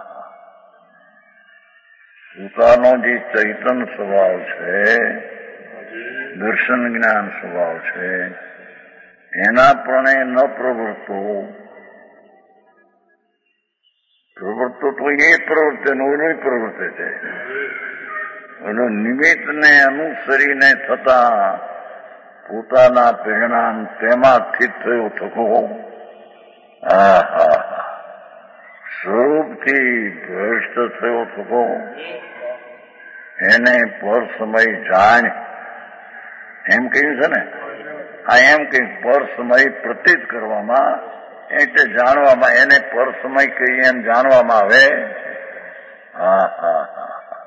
પોતાનો જે ચૈતન સ્વભાવ છે, દર્શન જ્ઞાન સ્વભાવ છે, એના પ્રણે ન પ્રવર્તો. પ્રવર્તો તો એ પ્રવર્તે ઓલું પ્રવર્તે છે. એનો નિમિત્તને અનુસરીને થતા પોતાના પરિણામ તેમાં સ્થિત થયો થકો. હા હા સ્વરૂપથી ભ્રષ્ટ થયો થકો એને પર સમય જાણ એમ કહ્યું છે ને. આ એમ કઈ પર સમય પ્રતીત કરવામાં એટલે જાણવામાં એને પર સમય કહીએ એમ જાણવામાં આવે. હા હા હા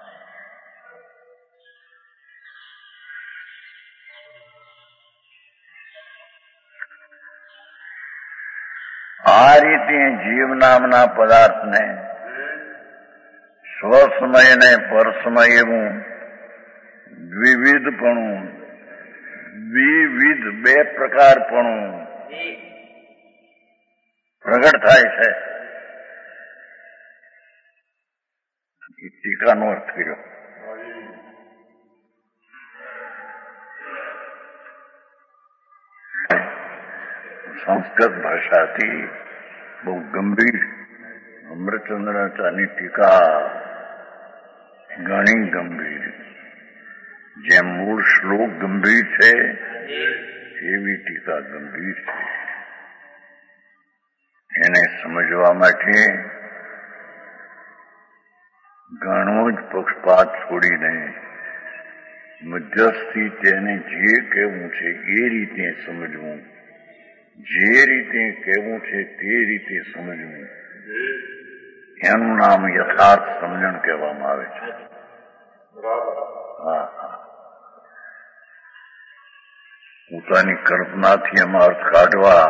આ રીતે જીવ નામના પદાર્થને સ્વસમય ને પરસમય એવું દ્વિવિધપણું દ્વિવિધ બે પ્રકારપણું પ્રગટ થાય છે. એ ટીકાનો અર્થ કર્યો. સંસ્કૃત ભાષાથી બહુ ગંભીર અમૃતચંદ્રાચાર્યની ટીકા ઘણી ગંભીર. જેમ મૂળ શ્લોક ગંભીર છે એવી ટીકા ગંભીર છે. એને સમજવા માટે ઘણો જ પક્ષપાત છોડીને મધ્યસ્થી તેને જે કહેવું છે એ રીતે સમજવું, જે રીતે કહેવું છે તે રીતે સમજવું, એનું નામ યથાર્થ સમજણ કહેવામાં આવે છે. હા હા પોતાની કલ્પનાથી એમાં અર્થ કાઢવા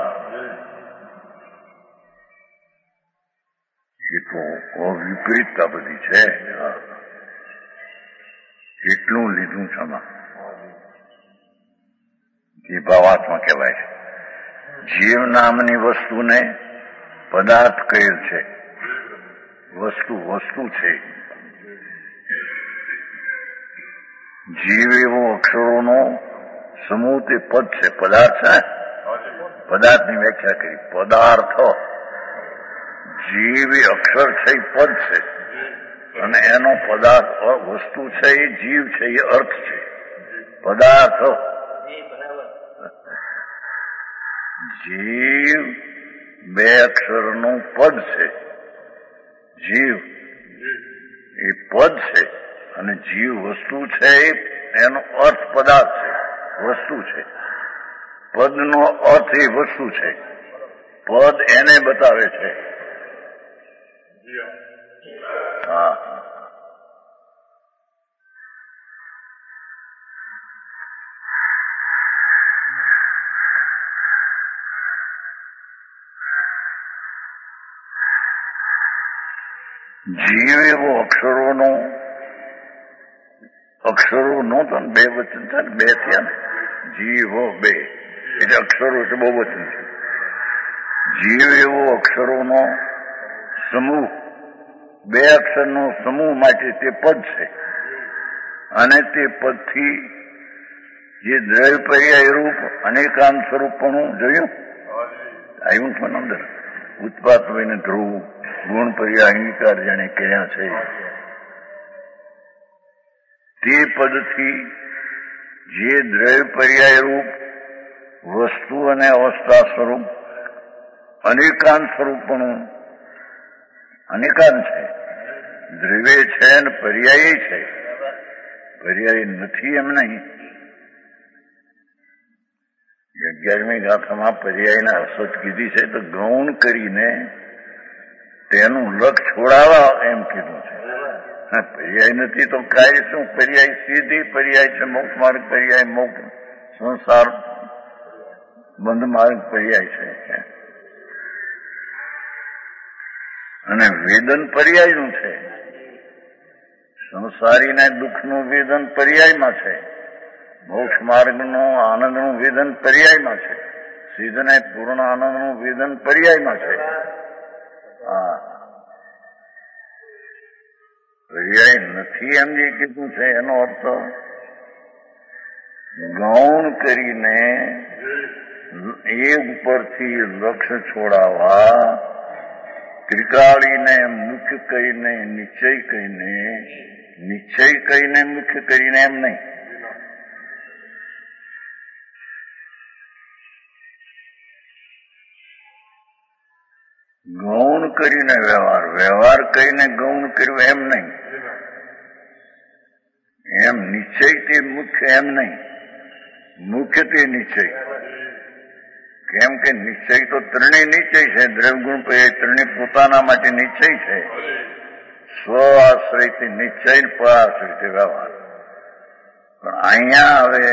એ તો અવિપરીતતા બધી છે. એટલું લીધું છે આમાં એ ભાવાત્મા કહેવાય છે. જીવ નામની વસ્તુને પદાર્થ કહેલ છે. વસ્તુ વસ્તુ છે. જીવ એવો અક્ષરોનો સમૂહ તે પદ છે. પદાર્થ છે. પદાર્થની વ્યાખ્યા કરી. પદાર્થ જીવ એ અક્ષર છે એ પદ છે અને એનો પદાર્થ વસ્તુ છે એ જીવ છે એ અર્થ છે. પદાર્થ જીવ બે અક્ષરનું પદ છે જીવ એ પદ છે અને જીવ વસ્તુ છે, એનો અર્થ પદાર્થ છે, વસ્તુ છે. પદનો અર્થ એ વસ્તુ છે, પદ એને બતાવે છે. હા જીવ એવો અક્ષરોનો અક્ષરો નહોતો ને, બે વચન છે ને, બે થયા ને, જીવ બે એટલે અક્ષરો એટલે બહુ વચન છે. જીવ એવો અક્ષરોનો સમૂહ, બે અક્ષરનો સમૂહ માટે તે પદ છે. અને તે પદથી જે દ્રવ્ય પર્યાય રૂપ અનેકાંત સ્વરૂપનું જોયું આવ્યું પણ અંદર ઉત્પાદ હોઈને ધ્રુવ ગુણ પર્યાય અંગીકાર જેને કર્યા છે, તે પદથી જે દ્રવ્ય પર્યાય રૂપ વસ્તુ અને અવસ્થા સ્વરૂપ અનેકાંત સ્વરૂપનું અનેકાંત છે. દ્રવ્ય છે અને પર્યાય છે, પર્યાય નથી એમ નહીં. અગિયારમી ગાથામાં પર્યાયના અસત કીધી છે તો ગૌણ કરીને તેનું લક્ષ છોડાવા એમ કીધું છે. પર્યાય નથી તો કાર્ય શું? પર્યાય સીધી પર્યાય છે, મોક્ષ માર્ગ પર્યાય, મોક્ષ સંસાર બંધ માર્ગ પર્યાય છે. અને વેદન પર્યાયનું છે. સંસારીને દુઃખનું વેદન પર્યાયમાં છે, મોક્ષ માર્ગનું આનંદનું વેદન પર્યાયમાં છે, સિદ્ધને પૂર્ણ આનંદનું વેદન પર્યાયમાં છે. હા, પર્યાય નથી એમ જે કીધું છે એનો અર્થ ગૌણ કરીને એ ઉપરથી લક્ષ્ય છોડાવવા, ત્રિકાળીને મુખ્ય કહીને નિશ્ચય કહીને, નિશ્ચય કહીને મુખ્ય કરીને એમ નહીં. ગૌણ કરીને વ્યવહાર, વ્યવહાર કહીને ગૌણ કર્યું એમ નહીં. એમ નિશ્ચય તે મુખ્ય એમ નહીં, મુખ્ય તે નિશ્ચય. કેમ કે નિશ્ચય તો ત્રણેય નિશ્ચય છે, દ્રવ્યગુણ ત્રણેય પોતાના માટે નિશ્ચય છે. સ્વ આશ્રયથી નિશ્ચય, પરાશ્રયથી વ્યવહાર. પણ અહીંયા હવે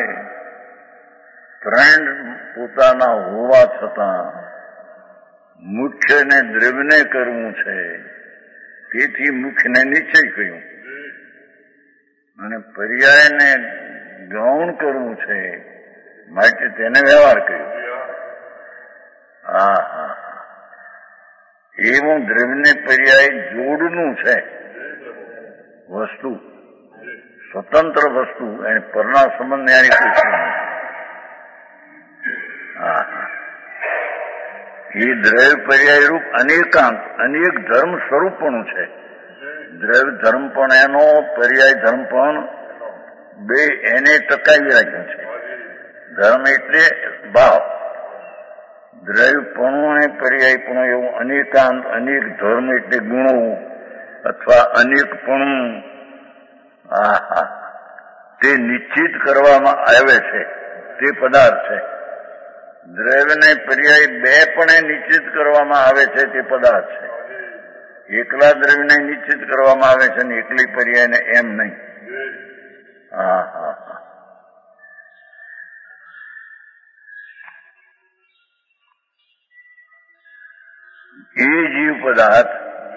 ત્રણ પોતાના હોવા છતાં મુખ્યને દ્રવ્યને કરવું છે, તેથી મુખ્યને નિશ્ચય કહ્યું. અને પર્યાયને ગૌણ કરવું છે માટે તેને વ્યવહાર કર્યો. હા હા એવું દ્રવ્યને પર્યાય જોડનું છે. વસ્તુ સ્વતંત્ર વસ્તુ, એને પરના સંબંધ યાની કોઈ. હા હા એ દ્રવ્ય પર્યાય રૂપ અનેકાંત, અનેક ધર્મ સ્વરૂપનું છે. દ્રવ્ય ધર્મ પણ એનો, પર્યાય ધર્મ પણ બે એને ટકાવી રાખ્યું છે. ધર્મ એટલે ભાવ, દ્રવ્યપણું અને પર્યાયપણું એવું અનેકાંત, અનેક ધર્મ એટલે ગુણો અથવા અનેકપણું. હા હા તે નિશ્ચિત કરવામાં આવે છે, તે પદાર્થ છે. દ્રવ્યને પર્યાય બે પણ નિશ્ચિત કરવામાં આવે છે, તે પદાર્થ છે. એકલા દ્રવ્યને નિશ્ચિત કરવામાં આવે છે ને એકલી પર્યાયને એમ નહીં. હા હા હા એ જીવ પદાર્થ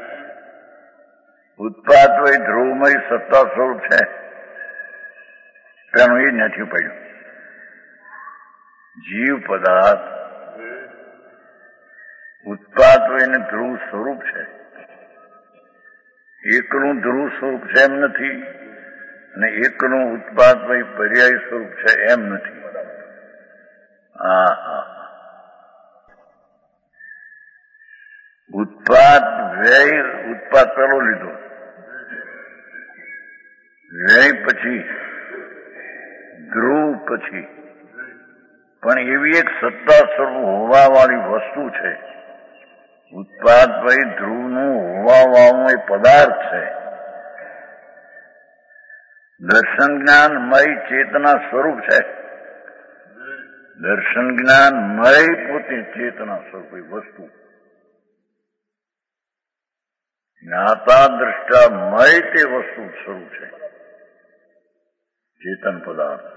ઉત્પાદ હોય ધ્રુવમય સત્તા સ્વરૂપ છે, તેનું એ નથી પડ્યું. જીવ પદાર્થ ઉત્પાદ હોય ને ધ્રુવ સ્વરૂપ છે. એકલું ધ્રુવ સ્વરૂપ છે એમ નથી, અને એકલું ઉત્પાદ હોય પર્યાય સ્વરૂપ છે એમ નથી. હા હા ઉત્પાદ વ્યય, ઉત્પાદ પેલો લીધો, વ્યય પછી ધ્રુવ પછી. પણ એવી એક સત્તા સ્વરૂપ હોવા વાળી વસ્તુ છે, ઉત્પાદ ભાઈ ધ્રુવનું હોવાવાળું એ પદાર્થ છે. દર્શન જ્ઞાનમય ચેતના સ્વરૂપ છે. દર્શન જ્ઞાનમય પોતે ચેતના સ્વરૂપ વસ્તુ. જ્ઞાતા દ્રષ્ટામય તે વસ્તુ સ્વરૂપ છે, ચેતન પદાર્થ.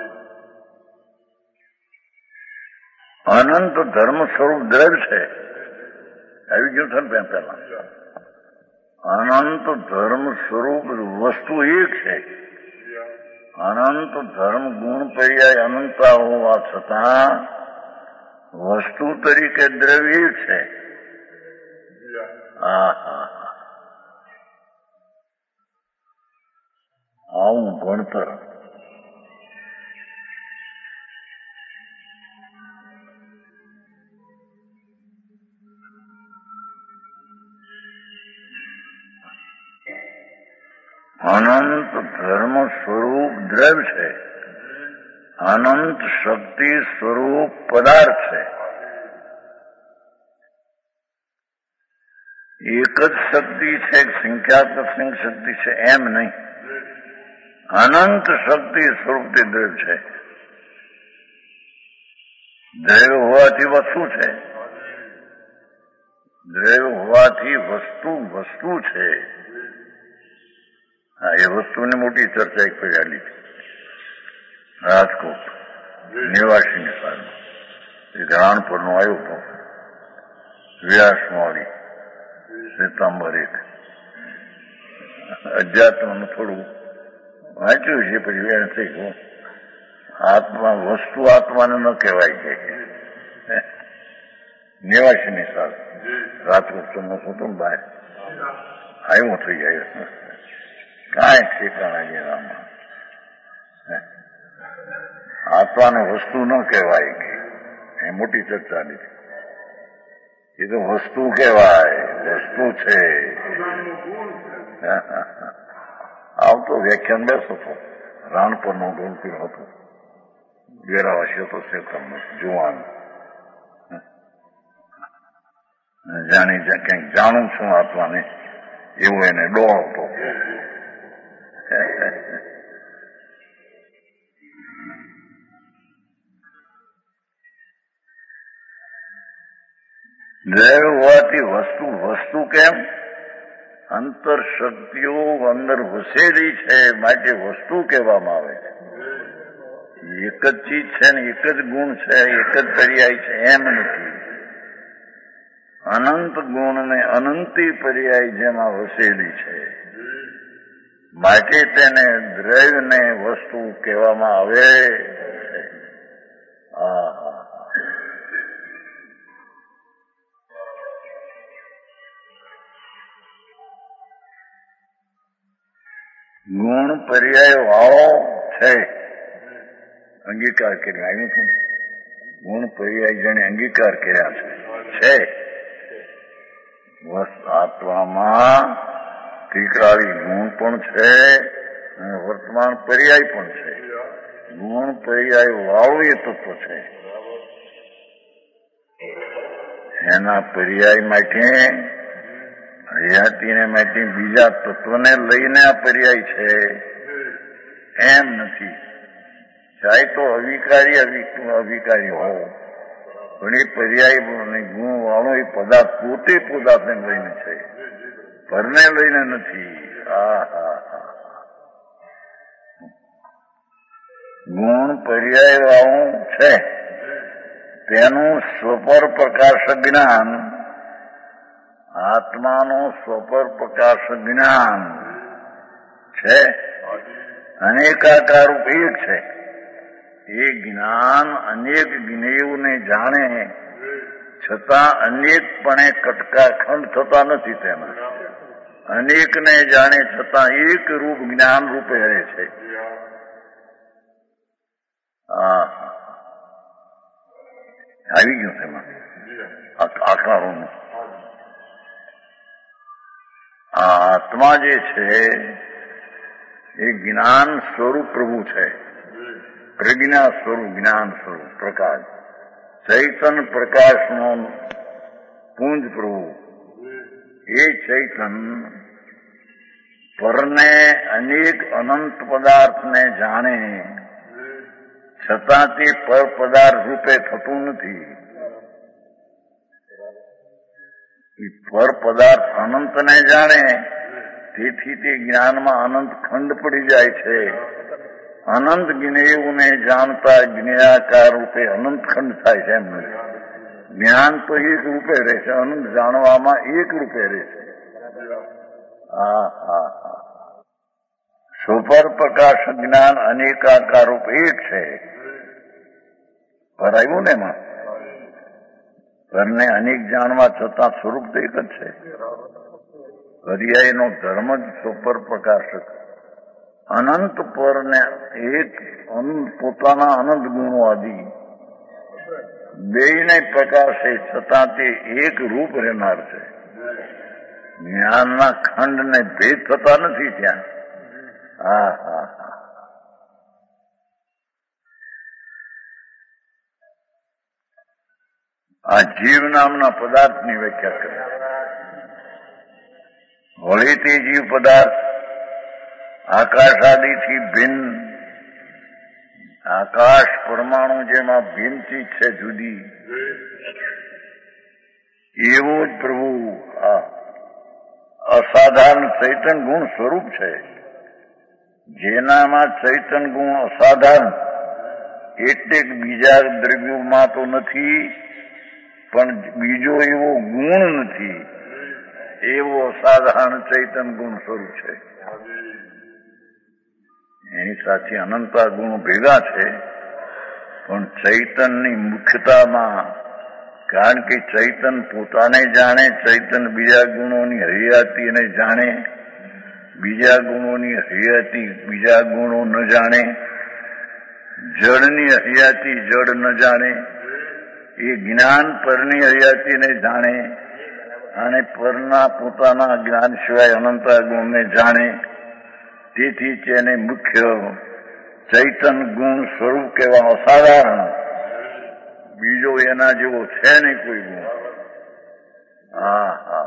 અનંત ધર્મ સ્વરૂપ દ્રવ્ય છે. આવી ગયું છે ને પેલા. અનંત ધર્મ સ્વરૂપ વસ્તુ એક છે. અનંત ધર્મ ગુણ પર્યાય અનંતા હોવા છતાં વસ્તુ તરીકે દ્રવ્ય એક છે. હા હા આવું ભણતર. અનંત ધર્મ સ્વરૂપ દ્રવ્ય છે. અનંત શક્તિ સ્વરૂપ પદાર્થ છે. એક જ શક્તિ છે, સંખ્યાત્મક શક્તિ છે એમ નહીં. અનંત શક્તિ સ્વરૂપ તે દ્રવ્ય છે. દ્રવ્ય હોવાથી વસ્તુ છે. દ્રવ્ય હોવાથી વસ્તુ વસ્તુ છે. હા, એ વસ્તુની મોટી ચર્ચા એક ફેરાલી છે રાજકોટ નિવાસીની સામે. એક રાણપુરનો આવ્યો હતો વ્યાસમાળી શ્વેતાંબર એક અધ્યાત્મનું થોડું વાંચ્યું છે. પછી એને થઈ ગયું આત્મા વસ્તુ આત્માને ન કહેવાય છે. નિવાસીની સાથે રાજકોટ સમો હતો ને બહાર આવ્યો થઈ જાય કાંઈ ઠેકાણા જેનામાં. આત્માને વસ્તુ ન કહેવાય કે એ મોટી ચર્ચા લીધી. એ તો વસ્તુ કહેવાય, વસ્તુ છે. આવતો વ્યાખ્યાન બેસો હતો રાણપુરનો ડોલપીર હતો. વેરાવાસી હતો શેતરનો જુવાન. જાણી ક્યાંક જાણું છું આત્માને એવું એને ડોળતો. દ્રવ્ય હોવાથી વસ્તુ વસ્તુ કેમ? અંતર શક્તિઓ અંદર વસેલી છે માટે વસ્તુ કહેવામાં આવે છે. એક જ ચીજ છે ને એક જ ગુણ છે, એક જ પર્યાય છે એમ નથી. અનંત ગુણ ને અનંતી પર્યાય જેમાં વસેલી છે માટે તેને દ્રવ્યને વસ્તુ કહેવામાં આવે છે. હા હા ગુણ પર્યાય વાળો છે. અંગીકાર કરી આવ્યું છે ને ગુણ પર્યાય જેને અંગીકાર કર્યા છે આત્મામાં ત્રિકાળી ગુણ પણ છે અને વર્તમાન પર્યાય પણ છે. ગુણ પર્યાય વાળું એ તત્વ છે. એના પર્યાય માટે હયાતીને માટે બીજા તત્વને લઈને આ પર્યાય છે એમ નથી. ચાહે તો અવિકારી અવિકારી હો પણ એ પર્યાય ગુણ વાળો એ પદાર્થ પોતે પદાર્થને લઈને છે, પરને લઈને નથી. હા હા હા ગુણ પર્યાય વાળું છે. તેનું સ્વપર પ્રકાશ જ્ઞાન, આત્માનું સ્વપર પ્રકાશ જ્ઞાન છે. અનેકાકાર રૂપ એક છે. એ જ્ઞાન અનેક જ્ઞેયને જાણે છતાં અનેકપણે કટકા ખંડ થતા નથી. તેમાં અનેકને જાણે છતાં એક રૂપ જ્ઞાન રૂપે રહે છે. હા આવી ગયું તેમાં આકારોનું. આ આત્મા જે છે એ જ્ઞાન સ્વરૂપ પ્રભુ છે. પ્રજ્ઞા સ્વરૂપ જ્ઞાન સ્વરૂપ પ્રકાશ ચૈતન પ્રકાશનો પુંજ પ્રભુ એ ચૈતન પરને અનેક અનંત પદાર્થને જાણે છતાં તે પર પદાર્થ રૂપે થતું નથી. પર પદાર્થ અનંતને જાણે તેથી તે જ્ઞાનમાં અનંત ખંડ પડી જાય છે. અનંત જ્ઞેયને જાણતા જ્ઞેયાકાર રૂપે અનંત ખંડ થાય છે. એમનું જ્ઞાન તો એક રૂપે રહેશે, અનંત જાણવામાં એક રૂપે રહેશે. હા હા હા સુપર પ્રકાશ જ્ઞાન અનેકાકાર રૂપ એક છે. પર આવ્યું ને એમાં પરને અનેક જાણવા છતાં સ્વરૂપ તો એક જ છે. પર્યાયનો ધર્મ જ સુપર પ્રકાશક અનંત પરને એક અનંત પોતાના અનંત ગુણો આદિ બેયને પ્રકાશે છતાં તે એક રૂપ રહેનાર છે. જ્ઞાનના ખંડને ભેદ થતા નથી ત્યાં. હા હા હા આ જીવ નામના પદાર્થની વ્યાખ્યા કરે. વળી તે જીવ પદાર્થ આકાશ આદિથી ભિન્ન, આકાશ પરમાણુ જેમાં ભિન્નથી છે જુદી, એવો જ પ્રભુ આ અસાધારણ ચૈતન ગુણ સ્વરૂપ છે. જેનામાં ચૈતન ગુણ અસાધારણ એટલે બીજા દ્રવ્યોમાં તો નથી, પણ બીજો એવો ગુણ નથી, એવો અસાધારણ ચૈતન ગુણ સ્વરૂપ છે. એની સાથે અનંતા ગુણો ભેગા છે, પણ ચૈતનની મુખ્યતામાં, કારણ કે ચૈતન પોતાને જાણે, ચૈતન બીજા ગુણોની હરિયાતીને જાણે, બીજા ગુણોની હરિયાતી બીજા ગુણો ન જાણે, જળની હરિયાતી જળ ન જાણે, એ જ્ઞાન પરની હરિયાતીને જાણે અને પરના પોતાના જ્ઞાન સિવાય અનંતા ગુણને જાણે. તેથી તેને મુખ્ય ચૈતન ગુણ સ્વરૂપ કહેવા અસાધારણ, બીજો એના જેવો છે નહીં કોઈ ગુણ. હા હા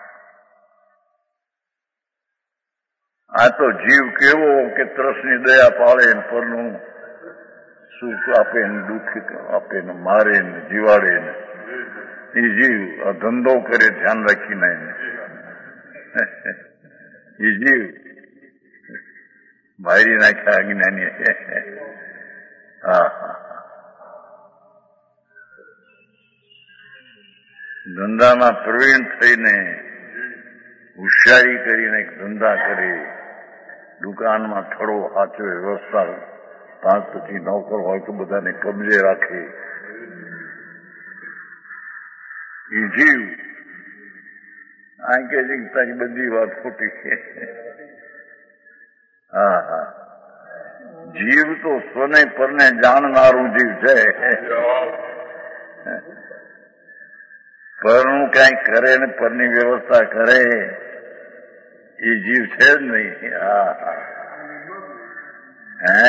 આ તો જીવ કેવો કે ત્રસની દયા પાળે ને પરનું સુખ આપે ને દુઃખ આપે ને મારે ને જીવાડે ને એ જીવ આ ધંધો કરે ધ્યાન રાખીને એ જીવ મારી નાખ્યા અજ્ઞાની. હા હા ધંધામાં પ્રવીણ થઈને હોશિયારી કરીને ધંધા કરે, દુકાનમાં થોડો સાચવે, વ્યવસ્થા પાંચ પછી નોકર હોય તો બધાને કબજે રાખે, એ જીવ આ કે તારી બધી વાત ખોટી છે. હા હા જીવ તો સ્વને પરને જાણનારું જીવ છે. પરનું કઈ કરે ને પરની વ્યવસ્થા કરે એ જીવ છે જ નહીં. હા હા હે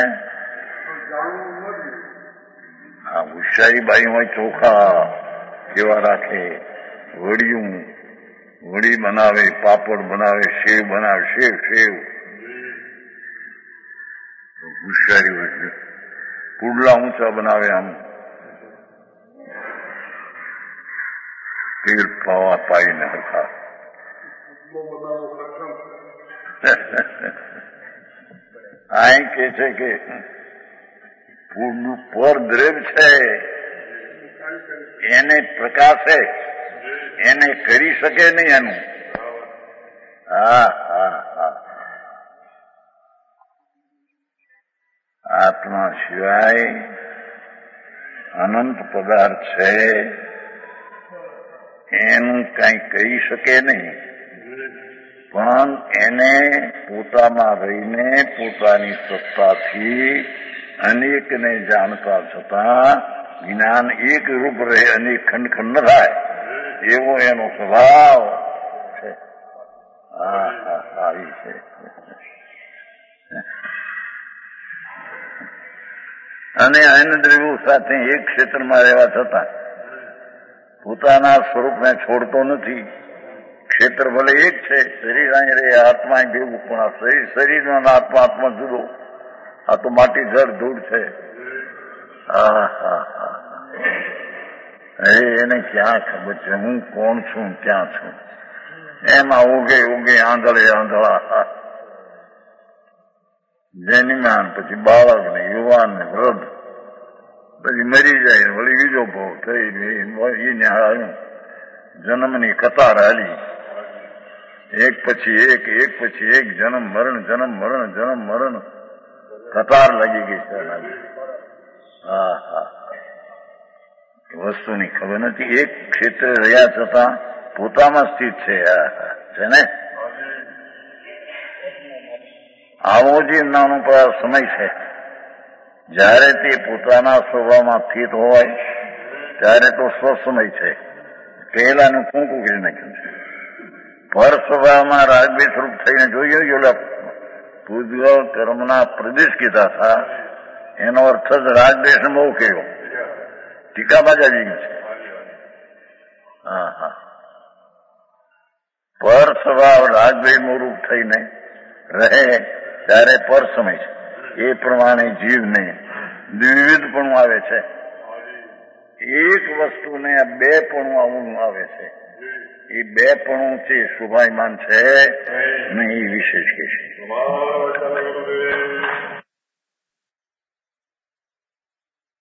આ હોશિયારી બાઈ હોય ચોખા કેવા રાખે, વડિયું વડી બનાવે, પાપડ બનાવે, સેવ બનાવે, સેવ સેવ હોશિયારી હોય. પુડલા ઊંચા બનાવે, આમ તેલ પાવા પાઈને હરખા. આ કે છે કે પર દ્રવ્ય છે એને પ્રકાશે, એને કરી શકે નહીં એનું. હા હા હા આત્મા સિવાય અનંત પદાર્થ છે, એનું કઈ કરી શકે નહીં, પણ એને પોતામાં રહીને પોતાની સત્તાથી અનેકને જાણતા છતાં જ્ઞાન એક રૂપ રહે, અનેક ખંડ ખંડ ન થાય, એવો એનો સ્વભાવ છે. હા હા આવી છે. અને અન્ન દ્રવ્યો સાથે એક ક્ષેત્રમાં રહેવા છતાં પોતાના સ્વરૂપને છોડતો નથી. ક્ષેત્ર ભલે એક છે, શરીર અહીં રહે, આત્મા અહીં ભેગું, પણ આ શરીર શરીરનો આત્મા આત્મા જુદો. આ તો માટી જળ ધૂળ છે. હા હા હા અરે એને ક્યાં ખબર છે હું કોણ છું, ક્યાં છું? એમાં ઉગે ઉગે આંધળે આંધળા, જન્મ્યા પછી બાળક ને યુવાન ને વૃદ્ધ, પછી મરી જાય, વળી બીજો ભાવ થઈ એને આવ્યું. જન્મની કતાર હાલી, એક પછી એક, એક પછી એક, જન્મ મરણ, જન્મ મરણ, જન્મ મરણ, કતાર લાગી ગઈ છે. હા હા વસ્તુની ખબર નથી. એક ક્ષેત્ર રહ્યા છતાં પોતામાં સ્થિત છે. છે ને આવો જે નાનો સમય છે, જયારે તે પોતાના સ્વભાવમાં સ્થિત હોય ત્યારે તો સ્વસમય છે. પહેલાનું કુંકુ કરી નાખ્યું છે. પર સ્વભાવમાં રાગદ્વેષ રૂપ થઈને જોઈએ ઓલા પૂર્વ કર્મના પ્રદેશ કીધા હતા, એનો અર્થ જ રાગદ્વેષ બહુ કહેવો. ટીકા બાજા જેવી છે. હા હા પર સ્વભાવ રાગદ્વેષનું રૂપ થઈને રહે ત્યારે પર સમય છે. એ પ્રમાણે જીવને દ્વિવિધપણું આવે છે. એક વસ્તુને બે પણું આવું આવે છે. એ બે પણું છે શુભાયમાન છે ને એ વિશેષ કે છે.